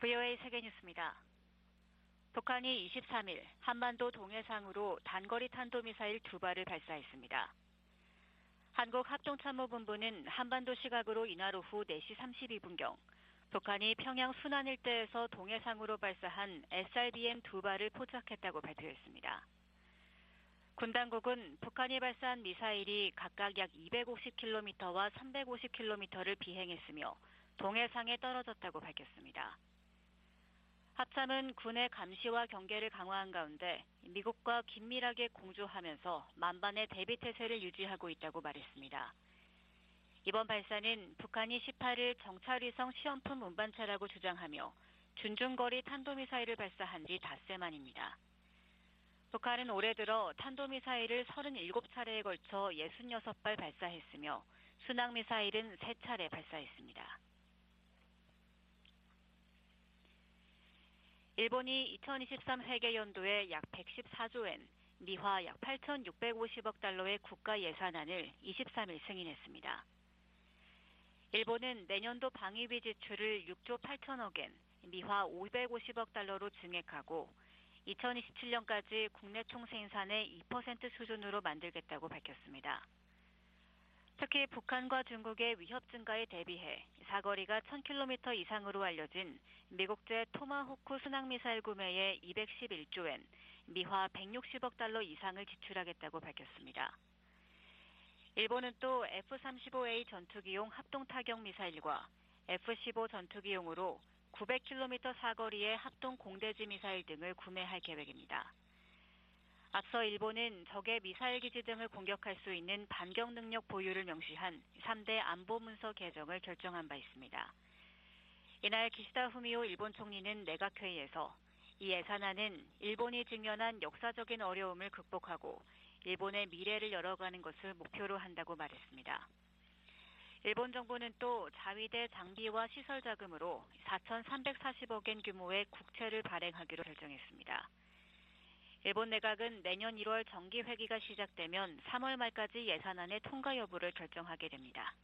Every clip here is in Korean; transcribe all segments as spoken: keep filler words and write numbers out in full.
브이오에이 세계뉴스입니다. 북한이 이십삼 일 한반도 동해상으로 단거리 탄도미사일 두 발을 발사했습니다. 한국합동참모본부는 한반도 시각으로 이날 오후 네 시 삼십이 분경 북한이 평양 순안 일대에서 동해상으로 발사한 에스알비엠 두 발을 포착했다고 발표했습니다. 군 당국은 북한이 발사한 미사일이 각각 약 이백오십 킬로미터와 삼백오십 킬로미터를 비행했으며 동해상에 떨어졌다고 밝혔습니다. 합참은 군의 감시와 경계를 강화한 가운데 미국과 긴밀하게 공조하면서 만반의 대비 태세를 유지하고 있다고 말했습니다. 이번 발사는 북한이 십팔 일 정찰위성 시험품 운반차라고 주장하며 준중거리 탄도미사일을 발사한 지 닷새 만입니다. 북한은 올해 들어 탄도미사일을 서른일곱 차례에 걸쳐 육십육 발 발사했으며 순항미사일은 세 차례 발사했습니다. 일본이 이천이십삼 회계연도에 약 백십사조 엔, 미화 약 팔천육백오십억 달러의 국가 예산안을 이십삼 일 승인했습니다. 일본은 내년도 방위비 지출을 육조 팔천억 엔, 미화 오백오십억 달러로 증액하고 이천이십칠 년까지 국내 총생산의 이 퍼센트 수준으로 만들겠다고 밝혔습니다. 특히 북한과 중국의 위협 증가에 대비해 사거리가 천 킬로미터 이상으로 알려진 미국제 토마호크 순항미사일 구매에 이백십일조 엔, 미화 백육십억 달러 이상을 지출하겠다고 밝혔습니다. 일본은 또 에프 삼십오 에이 전투기용 합동타격미사일과 에프 십오 전투기용으로 구백 킬로미터 사거리의 합동 공대지 미사일 등을 구매할 계획입니다. 앞서 일본은 적의 미사일 기지 등을 공격할 수 있는 반격 능력 보유를 명시한 삼 대 안보 문서 개정을 결정한 바 있습니다. 이날 기시다 후미오 일본 총리는 내각회의에서 이 예산안은 일본이 직면한 역사적인 어려움을 극복하고 일본의 미래를 열어가는 것을 목표로 한다고 말했습니다. 일본 정부는 또 자위대 장비와 시설 자금으로 사천삼백사십억 엔 규모의 국채를 발행하기로 결정했습니다. 일본 내각은 내년 일월 정기회기가 시작되면 삼월 말까지 예산안의 통과 여부를 결정하게 됩니다.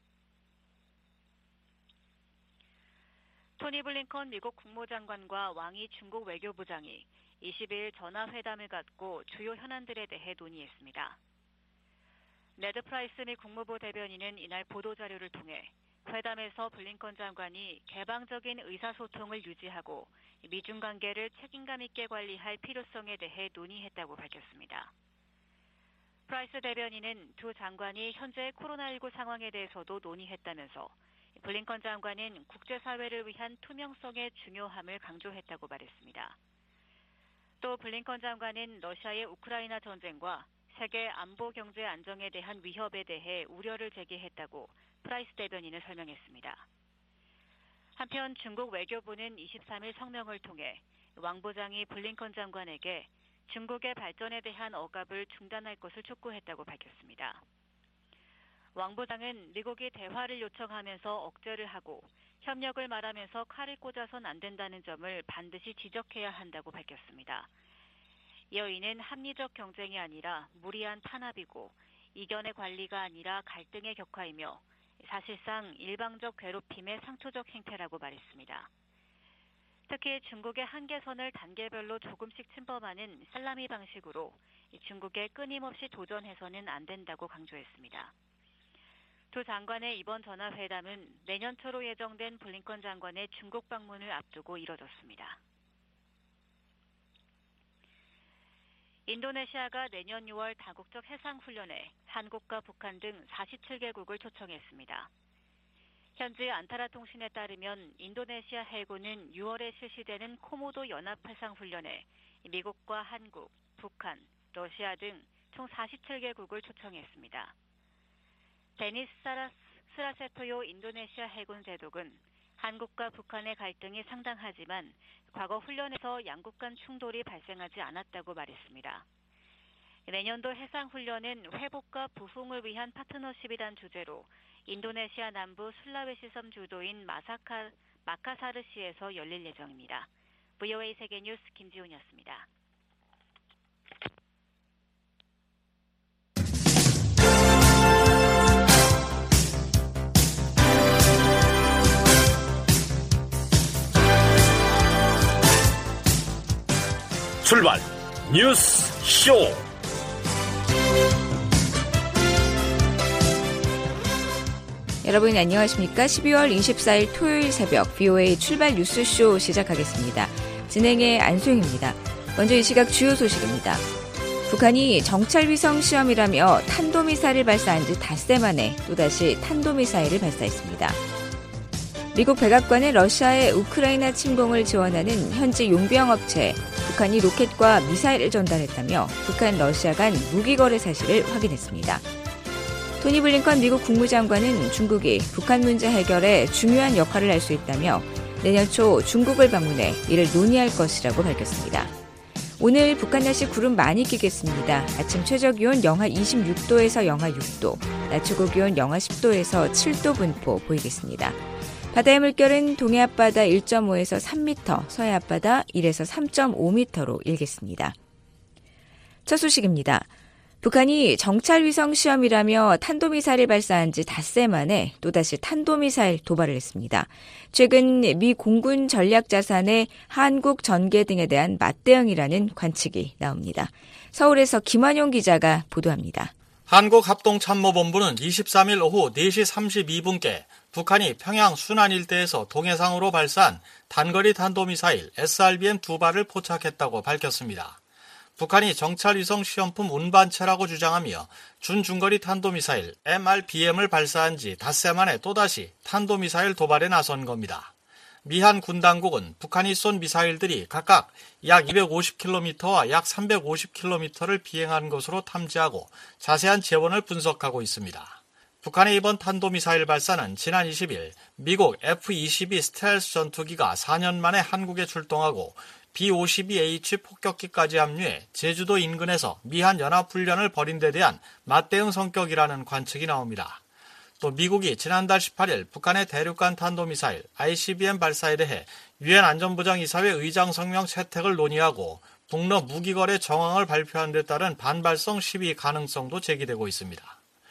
토니 블링컨 미국 국무장관과 왕이 중국 외교부장이 이십 일 전화회담을 갖고 주요 현안들에 대해 논의했습니다. 네드 프라이스 미 국무부 대변인은 이날 보도자료를 통해 회담에서 블링컨 장관이 개방적인 의사소통을 유지하고 미중 관계를 책임감 있게 관리할 필요성에 대해 논의했다고 밝혔습니다. 프라이스 대변인은 두 장관이 현재 코로나십구 상황에 대해서도 논의했다면서 블링컨 장관은 국제사회를 위한 투명성의 중요함을 강조했다고 말했습니다. 또 블링컨 장관은 러시아의 우크라이나 전쟁과 세계 안보 경제 안정에 대한 위협에 대해 우려를 제기했다고 프라이스 대변인은 설명했습니다. 한편 중국 외교부는 이십삼 일 성명을 통해 왕 부장이 블링컨 장관에게 중국의 발전에 대한 억압을 중단할 것을 촉구했다고 밝혔습니다. 왕 부장은 미국이 대화를 요청하면서 억제를 하고 협력을 말하면서 칼을 꽂아선 안 된다는 점을 반드시 지적해야 한다고 밝혔습니다. 이어 이는 합리적 경쟁이 아니라 무리한 탄압이고 이견의 관리가 아니라 갈등의 격화이며 사실상 일방적 괴롭힘의 상투적 행태라고 말했습니다. 특히 중국의 한계선을 단계별로 조금씩 침범하는 살라미 방식으로 중국에 끊임없이 도전해서는 안 된다고 강조했습니다. 두 장관의 이번 전화회담은 내년 초로 예정된 블링컨 장관의 중국 방문을 앞두고 이뤄졌습니다. 인도네시아가 내년 유월 다국적 해상훈련에 한국과 북한 등 사십칠 개국을 초청했습니다. 현지 안타라 통신에 따르면 인도네시아 해군은 유월에 실시되는 코모도 연합해상훈련에 미국과 한국, 북한, 러시아 등 총 사십칠 개국을 초청했습니다. 데니스 스라세토요 인도네시아 해군 제독은 한국과 북한의 갈등이 상당하지만 과거 훈련에서 양국 간 충돌이 발생하지 않았다고 말했습니다. 내년도 해상훈련은 회복과 부흥을 위한 파트너십이란 주제로 인도네시아 남부 술라웨시 섬 주도인 마사카, 마카사르시에서 열릴 예정입니다. 브이오에이 세계뉴스 김지훈이었습니다. 출발 뉴스 쇼. 여러분 안녕하십니까? 십이월 이십사일 토요일 새벽 브이오에이 출발 뉴스쇼 시작하겠습니다. 진행의 안소영입니다. 먼저 이 시각 주요 소식입니다. 북한이 정찰위성 시험이라며 탄도미사일을 발사한 지 닷새 만에 또다시 탄도미사일을 발사했습니다. 미국 백악관은 러시아의 우크라이나 침공을 지원하는 현지 용병업체에 북한이 로켓과 미사일을 전달했다며 북한 러시아 간 무기거래 사실을 확인했습니다. 토니 블링컨 미국 국무장관은 중국이 북한 문제 해결에 중요한 역할을 할 수 있다며 내년 초 중국을 방문해 이를 논의할 것이라고 밝혔습니다. 오늘 북한 날씨 구름 많이 끼겠습니다. 아침 최저기온 영하 이십육도에서 영하 육도, 낮 최고기온 영하 십도에서 칠도 분포 보이겠습니다. 바다의 물결은 동해 앞바다 일 점 오에서 삼 미터, 서해 앞바다 일에서 삼 점 오 미터로 일겠습니다. 첫 소식입니다. 북한이 정찰위성 시험이라며 탄도미사일을 발사한 지 닷새 만에 또다시 탄도미사일 도발을 했습니다. 최근 미 공군 전략자산의 한국 전개 등에 대한 맞대응이라는 관측이 나옵니다. 서울에서 김환용 기자가 보도합니다. 한국합동참모본부는 이십삼일 오후 네 시 삼십이 분께 북한이 평양 순안 일대에서 동해상으로 발사한 단거리 탄도미사일 에스알비엠 두 발을 포착했다고 밝혔습니다. 북한이 정찰위성 시험품 운반체라고 주장하며 준중거리 탄도미사일 엠알비엠을 발사한 지 닷새 만에 또다시 탄도미사일 도발에 나선 겁니다. 미한 군 당국은 북한이 쏜 미사일들이 각각 약 이백오십 킬로미터와 약 삼백오십 킬로미터를 비행한 것으로 탐지하고 자세한 재원을 분석하고 있습니다. 북한의 이번 탄도미사일 발사는 지난 이십일 미국 에프 이십이 스텔스 전투기가 사 년 만에 한국에 출동하고 비 오십이 에이치 폭격기까지 합류해 제주도 인근에서 미한 연합훈련을 벌인 데 대한 맞대응 성격이라는 관측이 나옵니다. 또 미국이 지난달 십팔일 북한의 대륙간 탄도미사일 아이씨비엠 발사에 대해 유엔 안전보장이사회 의장 성명 채택을 논의하고 북러 무기거래 정황을 발표한 데 따른 반발성 시위 가능성도 제기되고 있습니다.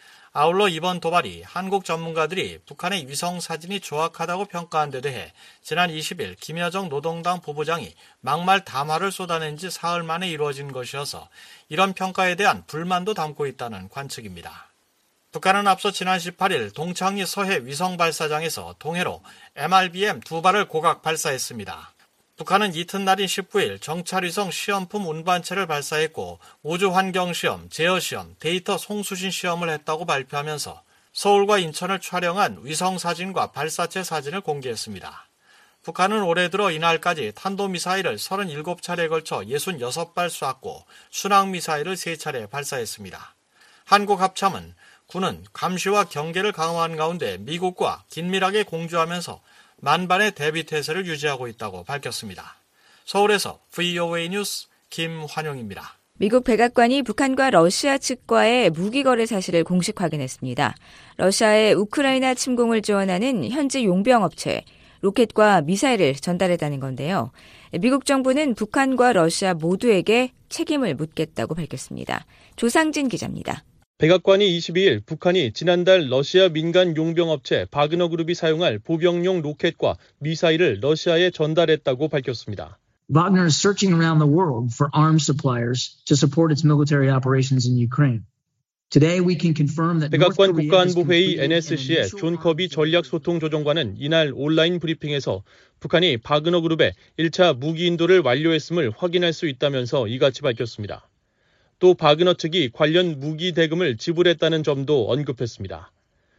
아울러 이번 도발이 한국 전문가들이 북한의 위성 사진이 조악하다고 평가한 데 대해 지난 이십일 김여정 노동당 부부장이 막말 담화를 쏟아낸 지 사흘 만에 이루어진 것이어서 이런 평가에 대한 불만도 담고 있다는 관측입니다. 북한은 앞서 지난 십팔일 동창리 서해 위성 발사장에서 동해로 엠알비엠 두 발을 고각 발사했습니다. 북한은 이튿날인 십구일 정찰위성 시험품 운반체를 발사했고 우주환경시험, 제어시험, 데이터 송수신 시험을 했다고 발표하면서 서울과 인천을 촬영한 위성사진과 발사체 사진을 공개했습니다. 북한은 올해 들어 이날까지 탄도미사일을 서른일곱 차례에 걸쳐 육십육 발 쐈고 순항미사일을 세 차례 발사했습니다. 한국합참은 군은 감시와 경계를 강화한 가운데 미국과 긴밀하게 공조하면서 만반의 대비태세를 유지하고 있다고 밝혔습니다. 서울에서 브이오에이 뉴스 김환용입니다. 미국 백악관이 북한과 러시아 측과의 무기거래 사실을 공식 확인했습니다. 러시아의 우크라이나 침공을 지원하는 현지 용병업체에 로켓과 미사일을 전달했다는 건데요. 미국 정부는 북한과 러시아 모두에게 책임을 묻겠다고 밝혔습니다. 조상진 기자입니다. 백악관이 이십이일 북한이 지난달 러시아 민간 용병업체 바그너 그룹이 사용할 보병용 로켓과 미사일을 러시아에 전달했다고 밝혔습니다. Wagner is searching around the world for arms suppliers to support its military operations in Ukraine. Today we can confirm that 백악관 국가안보회의 엔에스씨의 존 커비 전략소통조정관은 이날 온라인 브리핑에서 북한이 바그너 그룹에 일 차 무기 인도를 완료했음을 확인할 수 있다면서 이같이 밝혔습니다. 또 바그너 측이 관련 무기 대금을 지불했다는 점도 언급했습니다.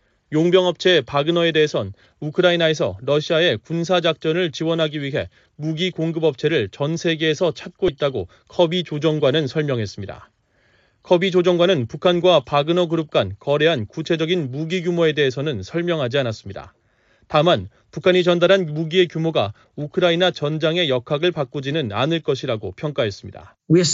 용병업체 바그너에 대해선 우크라이나에서 러시아의 군사작전을 지원하기 위해 무기 공급업체를 전 세계에서 찾고 있다고 커비 조정관은 설명했습니다. 커비 조정관은 북한과 바그너 그룹 간 거래한 구체적인 무기 규모에 대해서는 설명하지 않았습니다. 다만 북한이 전달한 무기의 규모가 우크라이나 전장의 역학을 바꾸지는 않을 것이라고 평가했습니다.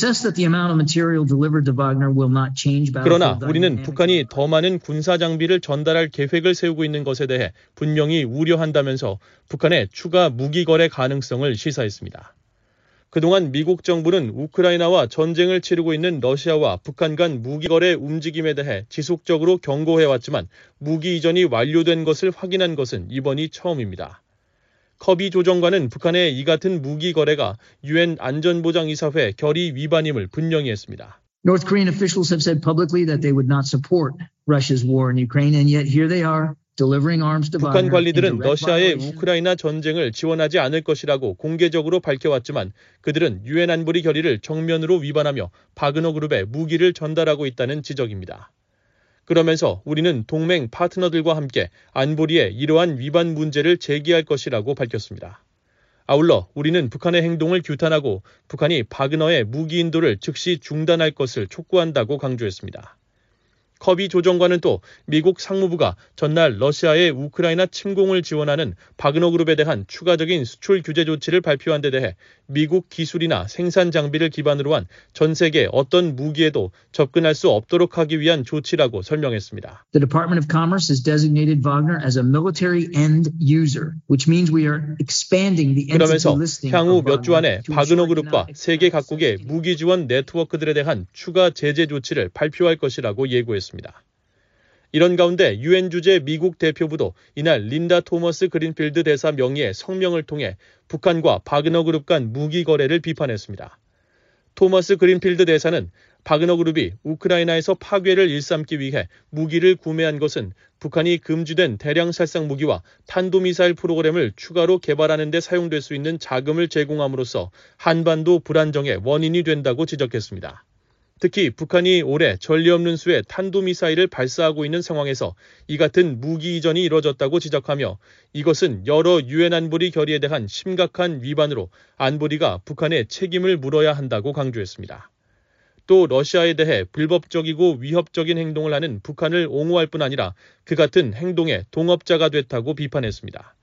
그러나 우리는 북한이 더 많은 군사 장비를 전달할 계획을 세우고 있는 것에 대해 분명히 우려한다면서 북한의 추가 무기 거래 가능성을 시사했습니다. 그동안 미국 정부는 우크라이나와 전쟁을 치르고 있는 러시아와 북한 간 무기 거래 움직임에 대해 지속적으로 경고해왔지만 무기 이전이 완료된 것을 확인한 것은 이번이 처음입니다. 커비 조정관은 북한의 이 같은 무기 거래가 유엔 안전보장이사회 결의 위반임을 분명히 했습니다. North Korean officials have said publicly that they would not support Russia's war in Ukraine, and yet here they are. 북한 관리들은 러시아의 우크라이나 전쟁을 지원하지 않을 것이라고 공개적으로 밝혀왔지만 그들은 유엔 안보리 결의를 정면으로 위반하며 바그너 그룹에 무기를 전달하고 있다는 지적입니다. 그러면서 우리는 동맹 파트너들과 함께 안보리의 이러한 위반 문제를 제기할 것이라고 밝혔습니다. 아울러 우리는 북한의 행동을 규탄하고 북한이 바그너의 무기 인도를 즉시 중단할 것을 촉구한다고 강조했습니다. 커비 조정관은 또 미국 상무부가 전날 러시아의 우크라이나 침공을 지원하는 바그너 그룹에 대한 추가적인 수출 규제 조치를 발표한 데 대해 미국 기술이나 생산 장비를 기반으로 한 전 세계 어떤 무기에도 접근할 수 없도록 하기 위한 조치라고 설명했습니다. The Department of Commerce has designated Wagner as a military end user, which means we are expanding the entity listing. 그러면서 향후 몇 주 안에 바그너 그룹과 세계 각국의 무기 지원 네트워크들에 대한 추가 제재 조치를 발표할 것이라고 예고했습니다. 이런 가운데 유엔 주재 미국 대표부도 이날 린다 토머스 그린필드 대사 명의의 성명을 통해 북한과 바그너 그룹 간 무기 거래를 비판했습니다. 토머스 그린필드 대사는 바그너 그룹이 우크라이나에서 파괴를 일삼기 위해 무기를 구매한 것은 북한이 금지된 대량 살상 무기와 탄도미사일 프로그램을 추가로 개발하는 데 사용될 수 있는 자금을 제공함으로써 한반도 불안정의 원인이 된다고 지적했습니다. 특히 북한이 올해 전례 없는 수의 탄도미사일을 발사하고 있는 상황에서 이 같은 무기 이전이 이뤄졌다고 지적하며 이것은 여러 유엔 안보리 결의에 대한 심각한 위반으로 안보리가 북한에 책임을 물어야 한다고 강조했습니다. 또 러시아에 대해 불법적이고 위협적인 행동을 하는 북한을 옹호할 뿐 아니라 그 같은 행동의 동업자가 됐다고 비판했습니다.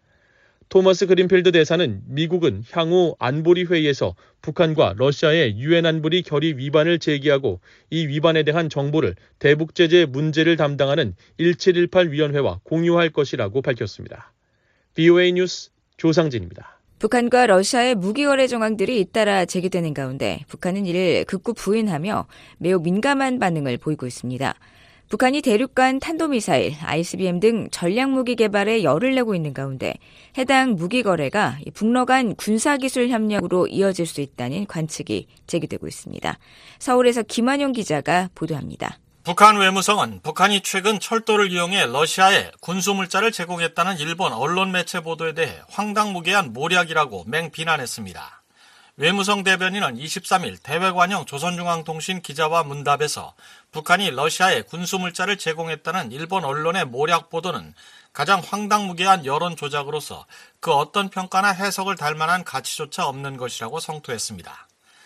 토머스 그린필드 대사는 미국은 향후 안보리 회의에서 북한과 러시아의 유엔 안보리 결의 위반을 제기하고 이 위반에 대한 정보를 대북 제재 문제를 담당하는 일칠일팔 위원회와 공유할 것이라고 밝혔습니다. 브이오에이 뉴스 조상진입니다. 북한과 러시아의 무기 거래 정황들이 잇따라 제기되는 가운데 북한은 이를 극구 부인하며 매우 민감한 반응을 보이고 있습니다. 북한이 대륙간 탄도미사일, 아이씨비엠 등 전략무기 개발에 열을 내고 있는 가운데 해당 무기 거래가 북러 간 군사기술 협력으로 이어질 수 있다는 관측이 제기되고 있습니다. 서울에서 김한용 기자가 보도합니다. 북한 외무성은 북한이 최근 철도를 이용해 러시아에 군수물자를 제공했다는 일본 언론 매체 보도에 대해 황당무계한 모략이라고 맹비난했습니다. 외무성 대변인은 이십삼일 대외관용 조선중앙통신 기자와 문답에서 북한이 러시아에 군수물자를 제공했다는 일본 언론의 모략 보도는 가장 황당무계한 여론 조작으로서 그 어떤 평가나 해석을 달 만한 가치조차 없는 것이라고 성토했습니다.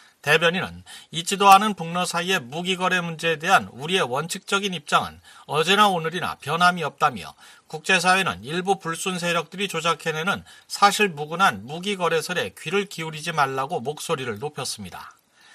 대변인은 있지도 않은 북러 사이의 무기거래 문제에 대한 우리의 원칙적인 입장은 어제나 오늘이나 변함이 없다며 국제사회는 일부 불순 세력들이 조작해내는 사실무근한 무기거래설에 귀를 기울이지 말라고 목소리를 높였습니다.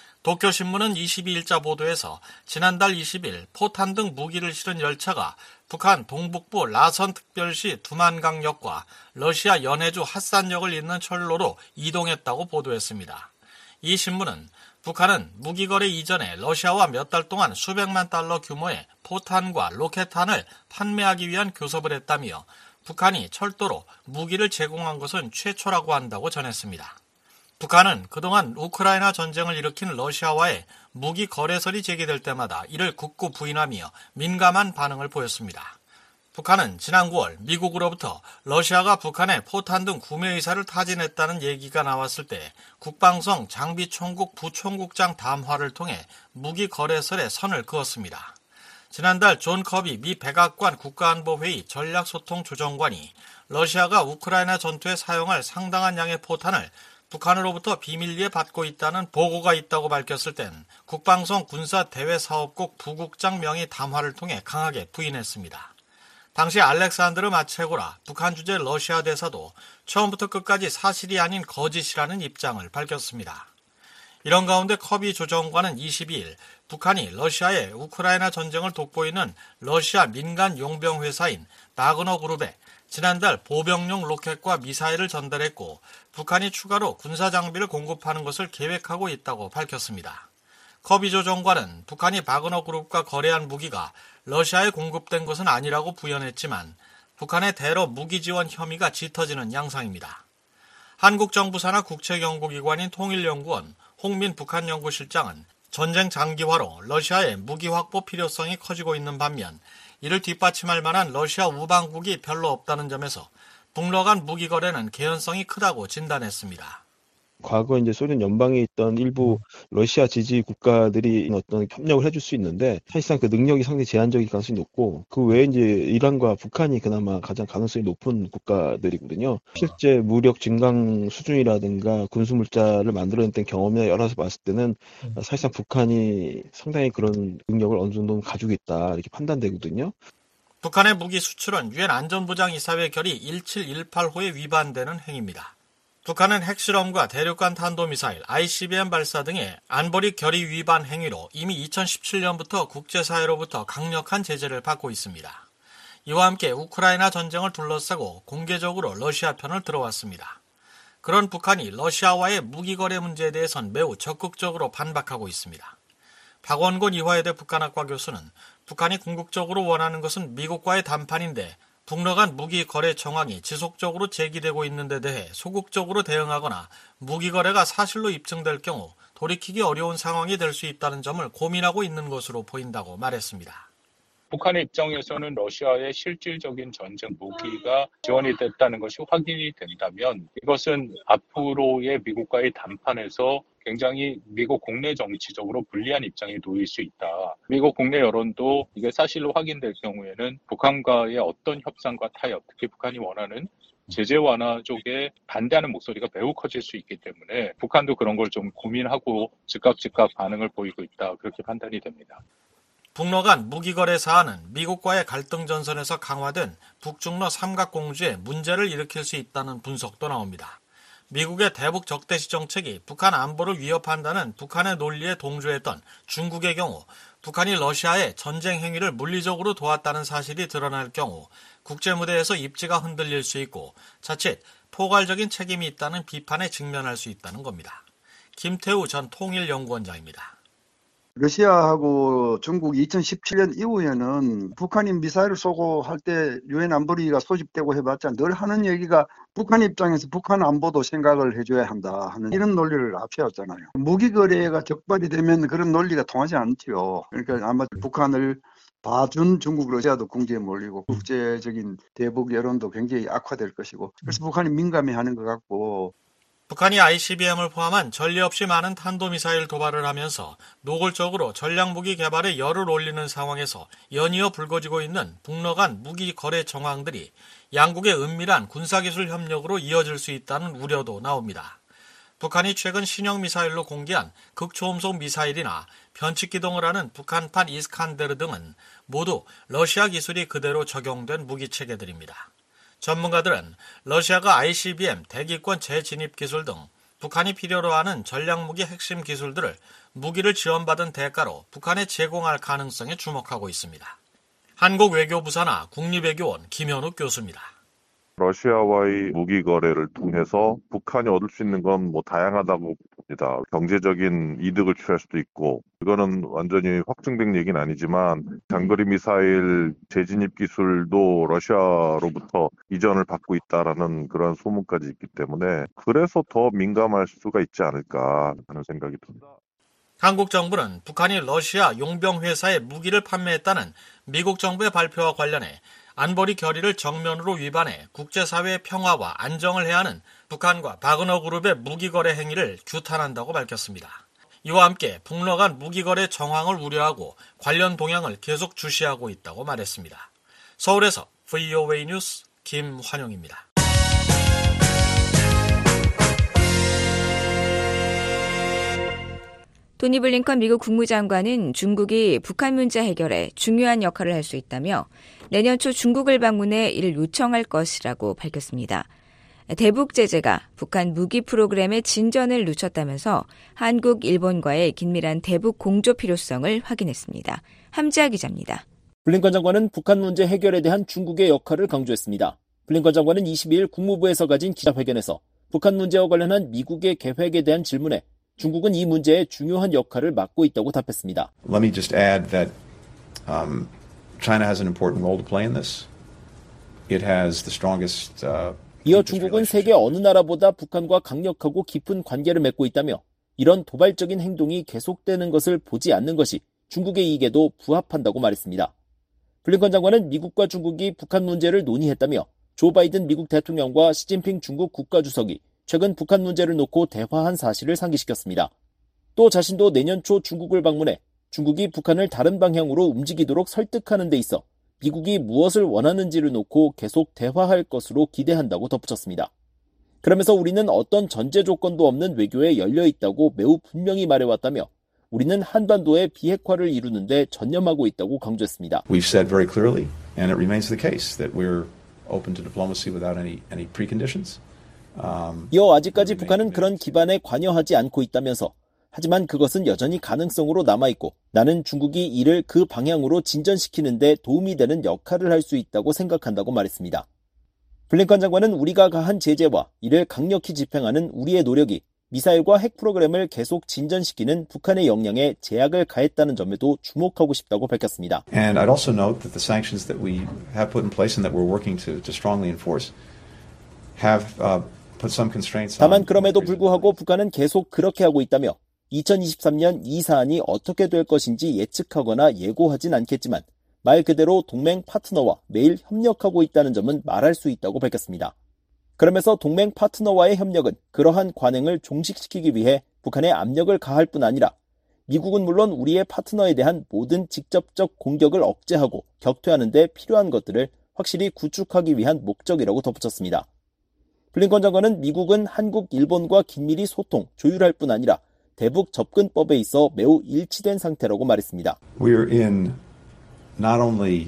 도쿄신문은 이십이일자 보도에서 지난달 이십일 포탄 등 무기를 실은 열차가 북한 동북부 라선특별시 두만강역과 러시아 연해주 핫산역을 잇는 철로로 이동했다고 보도했습니다. 이 신문은 북한은 무기거래 이전에 러시아와 몇 달 동안 수백만 달러 규모의 포탄과 로켓탄을 판매하기 위한 교섭을 했다며 북한이 철도로 무기를 제공한 것은 최초라고 한다고 전했습니다. 북한은 그동안 우크라이나 전쟁을 일으킨 러시아와의 무기 거래설이 제기될 때마다 이를 굳고 부인하며 민감한 반응을 보였습니다. 북한은 지난 구월 미국으로부터 러시아가 북한에 포탄 등 구매 의사를 타진했다는 얘기가 나왔을 때 국방성 장비총국 부총국장 담화를 통해 무기 거래설에 선을 그었습니다. 지난달 존 커비 미 백악관 국가안보회의 전략소통조정관이 러시아가 우크라이나 전투에 사용할 상당한 양의 포탄을 북한으로부터 비밀리에 받고 있다는 보고가 있다고 밝혔을 땐 국방성 군사대외사업국 부국장 명의 담화를 통해 강하게 부인했습니다. 당시 알렉산드르 마체고라 북한 주재 러시아 대사도 처음부터 끝까지 사실이 아닌 거짓이라는 입장을 밝혔습니다. 이런 가운데 커비 조정관은 이십이일 북한이 러시아의 우크라이나 전쟁을 돕고 있는 러시아 민간 용병 회사인 바그너 그룹에 지난달 보병용 로켓과 미사일을 전달했고 북한이 추가로 군사장비를 공급하는 것을 계획하고 있다고 밝혔습니다. 커비 조정관은 북한이 바그너 그룹과 거래한 무기가 러시아에 공급된 것은 아니라고 부연했지만 북한의 대러 무기 지원 혐의가 짙어지는 양상입니다. 한국 정부 산하 국책연구기관인 통일연구원 홍민 북한연구실장은 전쟁 장기화로 러시아의 무기 확보 필요성이 커지고 있는 반면 이를 뒷받침할 만한 러시아 우방국이 별로 없다는 점에서 북러 간 무기 거래는 개연성이 크다고 진단했습니다. 과거 이제 소련 연방에 있던 일부 러시아 지지 국가들이 어떤 협력을 해줄 수 있는데 사실상 그 능력이 상당히 제한적일 가능성이 높고 그 외에 이제 이란과 북한이 그나마 가장 가능성이 높은 국가들이거든요. 실제 무력 증강 수준이라든가 군수 물자를 만들어냈던 경험이나 여러 가지 봤을 때는 사실상 북한이 상당히 그런 능력을 어느 정도는 가지고 있다 이렇게 판단되거든요. 북한의 무기 수출은 유엔 안전보장이사회 결의 일칠일팔 호에 위반되는 행위입니다. 북한은 핵실험과 대륙간 탄도미사일, 아이씨비엠 발사 등의 안보리 결의 위반 행위로 이미 이천십칠 년부터 국제사회로부터 강력한 제재를 받고 있습니다. 이와 함께 우크라이나 전쟁을 둘러싸고 공개적으로 러시아 편을 들어왔습니다. 그런 북한이 러시아와의 무기 거래 문제에 대해선 매우 적극적으로 반박하고 있습니다. 박원곤 이화여대 북한학과 교수는 북한이 궁극적으로 원하는 것은 미국과의 담판인데 북러 간 무기 거래 정황이 지속적으로 제기되고 있는 데 대해 소극적으로 대응하거나 무기 거래가 사실로 입증될 경우 돌이키기 어려운 상황이 될 수 있다는 점을 고민하고 있는 것으로 보인다고 말했습니다. 북한의 입장에서는 러시아의 실질적인 전쟁 무기가 지원이 됐다는 것이 확인이 된다면 이것은 앞으로의 미국과의 담판에서 굉장히 미국 국내 정치적으로 불리한 입장에 놓일 수 있다. 미국 국내 여론도 이게 사실로 확인될 경우에는 북한과의 어떤 협상과 타협, 특히 북한이 원하는 제재 완화 쪽에 반대하는 목소리가 매우 커질 수 있기 때문에 북한도 그런 걸 좀 고민하고 즉각 즉각 반응을 보이고 있다. 그렇게 판단이 됩니다. 북러 간 무기 거래 사안은 미국과의 갈등 전선에서 강화된 북중러 삼각공주에 문제를 일으킬 수 있다는 분석도 나옵니다. 미국의 대북 적대시 정책이 북한 안보를 위협한다는 북한의 논리에 동조했던 중국의 경우 북한이 러시아의 전쟁 행위를 물리적으로 도왔다는 사실이 드러날 경우 국제무대에서 입지가 흔들릴 수 있고 자칫 포괄적인 책임이 있다는 비판에 직면할 수 있다는 겁니다. 김태우 전 통일연구원장입니다. 러시아하고 중국이 이천십칠 년 이후에는 북한이 미사일을 쏘고 할 때 유엔 안보리가 소집되고 해봤자 늘 하는 얘기가 북한 입장에서 북한 안보도 생각을 해줘야 한다 하는 이런 논리를 앞세웠잖아요. 무기 거래가 적발이 되면 그런 논리가 통하지 않지요. 그러니까 아마 북한을 봐준 중국, 러시아도 궁지에 몰리고 국제적인 대북 여론도 굉장히 악화될 것이고 그래서 북한이 민감해하는 것 같고 북한이 아이씨비엠을 포함한 전례 없이 많은 탄도미사일 도발을 하면서 노골적으로 전략무기 개발에 열을 올리는 상황에서 연이어 불거지고 있는 북러 간 무기 거래 정황들이 양국의 은밀한 군사기술 협력으로 이어질 수 있다는 우려도 나옵니다. 북한이 최근 신형 미사일로 공개한 극초음속 미사일이나 변칙 기동을 하는 북한판 이스칸데르 등은 모두 러시아 기술이 그대로 적용된 무기체계들입니다. 전문가들은 러시아가 아이씨비엠 대기권 재진입 기술 등 북한이 필요로 하는 전략무기 핵심 기술들을 무기를 지원받은 대가로 북한에 제공할 가능성에 주목하고 있습니다. 한국외교부 산하 국립외교원 김현욱 교수입니다. 러시아와의 무기 거래를 통해서 북한이 얻을 수 있는 건 뭐 다양하다고 봅니다. 경제적인 이득을 취할 수도 있고 이거는 완전히 확증된 얘기는 아니지만 장거리 미사일 재진입 기술도 러시아로부터 이전을 받고 있다라는 그런 소문까지 있기 때문에 그래서 더 민감할 수가 있지 않을까 하는 생각이 듭니다. 한국 정부는 북한이 러시아 용병 회사에 무기를 판매했다는 미국 정부의 발표와 관련해 안보리 결의를 정면으로 위반해 국제사회의 평화와 안정을 해하는 북한과 바그너 그룹의 무기거래 행위를 규탄한다고 밝혔습니다. 이와 함께 북러 간 무기거래 정황을 우려하고 관련 동향을 계속 주시하고 있다고 말했습니다. 서울에서 브이오에이 뉴스 김환영입니다. 토니 블링컨 미국 국무장관은 중국이 북한 문제 해결에 중요한 역할을 할 수 있다며 내년 초 중국을 방문해 이를 요청할 것이라고 밝혔습니다. 대북 제재가 북한 무기 프로그램의 진전을 늦췄다면서 한국, 일본과의 긴밀한 대북 공조 필요성을 확인했습니다. 함지아 기자입니다. 블링컨 장관은 북한 문제 해결에 대한 중국의 역할을 강조했습니다. 블링컨 장관은 이십이일 국무부에서 가진 기자회견에서 북한 문제와 관련한 미국의 계획에 대한 질문에 중국은 이 문제에 중요한 역할을 맡고 있다고 답했습니다. Let me just add that um, China has an important role to play in this. It has the strongest uh, 이어 중국은 세계 어느 나라보다 북한과 강력하고 깊은 관계를 맺고 있다며 이런 도발적인 행동이 계속되는 것을 보지 않는 것이 중국의 이익에도 부합한다고 말했습니다. 블링컨 장관은 미국과 중국이 북한 문제를 논의했다며 조 바이든 미국 대통령과 시진핑 중국 국가주석이 최근 북한 문제를 놓고 대화한 사실을 상기시켰습니다. 또 자신도 내년 초 중국을 방문해 중국이 북한을 다른 방향으로 움직이도록 설득하는 데 있어 미국이 무엇을 원하는지를 놓고 계속 대화할 것으로 기대한다고 덧붙였습니다. 그러면서 우리는 어떤 전제 조건도 없는 외교에 열려 있다고 매우 분명히 말해왔다며 우리는 한반도의 비핵화를 이루는 데 전념하고 있다고 강조했습니다. We've said very clearly, and it remains the case, that we're open to diplomacy without any, any preconditions. Um, 이어 아직까지 북한은 그런 기반에 관여하지 않고 있다면서 하지만 그것은 여전히 가능성으로 남아있고 나는 중국이 이를 그 방향으로 진전시키는 데 도움이 되는 역할을 할 수 있다고 생각한다고 말했습니다. 블링컨 장관은 우리가 가한 제재와 이를 강력히 집행하는 우리의 노력이 미사일과 핵 프로그램을 계속 진전시키는 북한의 역량에 제약을 가했다는 점에도 주목하고 싶다고 밝혔습니다. And I'd also note that the sanctions that we have put in place and that we're working to, to strongly enforce have uh, put some constraints on. 다만 그럼에도 불구하고 북한은 계속 그렇게 하고 있다며 이천이십삼 년 이 사안이 어떻게 될 것인지 예측하거나 예고하진 않겠지만 말 그대로 동맹 파트너와 매일 협력하고 있다는 점은 말할 수 있다고 밝혔습니다. 그러면서 동맹 파트너와의 협력은 그러한 관행을 종식시키기 위해 북한에 압력을 가할 뿐 아니라 미국은 물론 우리의 파트너에 대한 모든 직접적 공격을 억제하고 격퇴하는 데 필요한 것들을 확실히 구축하기 위한 목적이라고 덧붙였습니다. 블링컨 장관은 미국은 한국, 일본과 긴밀히 소통, 조율할 뿐 아니라 대북 접근법에 있어 매우 일치된 상태라고 말했습니다. We're in not only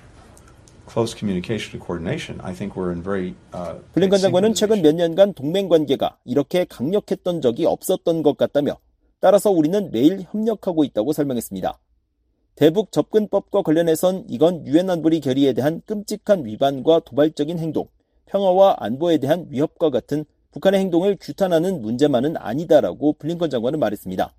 close communication and coordination. I think we're in very uh, 블링컨 장관은 최근 몇 년간 동맹 관계가 이렇게 강력했던 적이 없었던 것 같다며 따라서 우리는 매일 협력하고 있다고 설명했습니다. 대북 접근법과 관련해선 이건 유엔 안보리 결의에 대한 끔찍한 위반과 도발적인 행동, 평화와 안보에 대한 위협과 같은 북한의 행동을 규탄하는 문제만은 아니다라고 블링컨 장관은 말했습니다.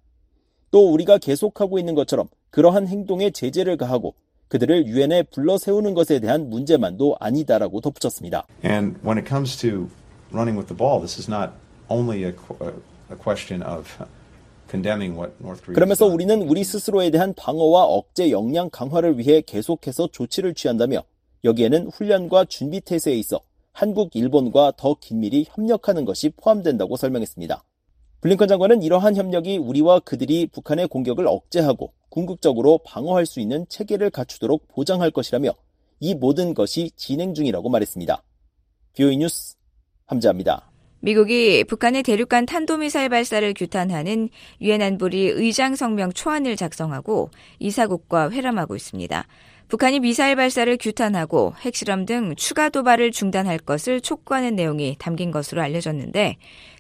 또 우리가 계속하고 있는 것처럼 그러한 행동에 제재를 가하고 그들을 유엔에 불러 세우는 것에 대한 문제만도 아니다라고 덧붙였습니다. And when it comes to running with the ball, this is not only a, a question of condemning what North Korea. 그러면서 우리는 우리 스스로에 대한 방어와 억제 역량 강화를 위해 계속해서 조치를 취한다며 여기에는 훈련과 준비 태세에 있어 한국, 일본과 더 긴밀히 협력하는 것이 포함된다고 설명했습니다. 블링컨 장관은 이러한 협력이 우리와 그들이 북한의 공격을 억제하고 궁극적으로 방어할 수 있는 체계를 갖추도록 보장할 것이라며 이 모든 것이 진행 중이라고 말했습니다. 비오이 뉴스 함재합니다. 미국이 북한의 대륙간 탄도미사일 발사를 규탄하는 유엔 안보리 의장성명 초안을 작성하고 이사국과 회람하고 있습니다. 북한이 미사일 발사를 규탄하고 핵실험 등 추가 도발을 중단할 것을 촉구하는 내용이 담긴 것으로 알려졌는데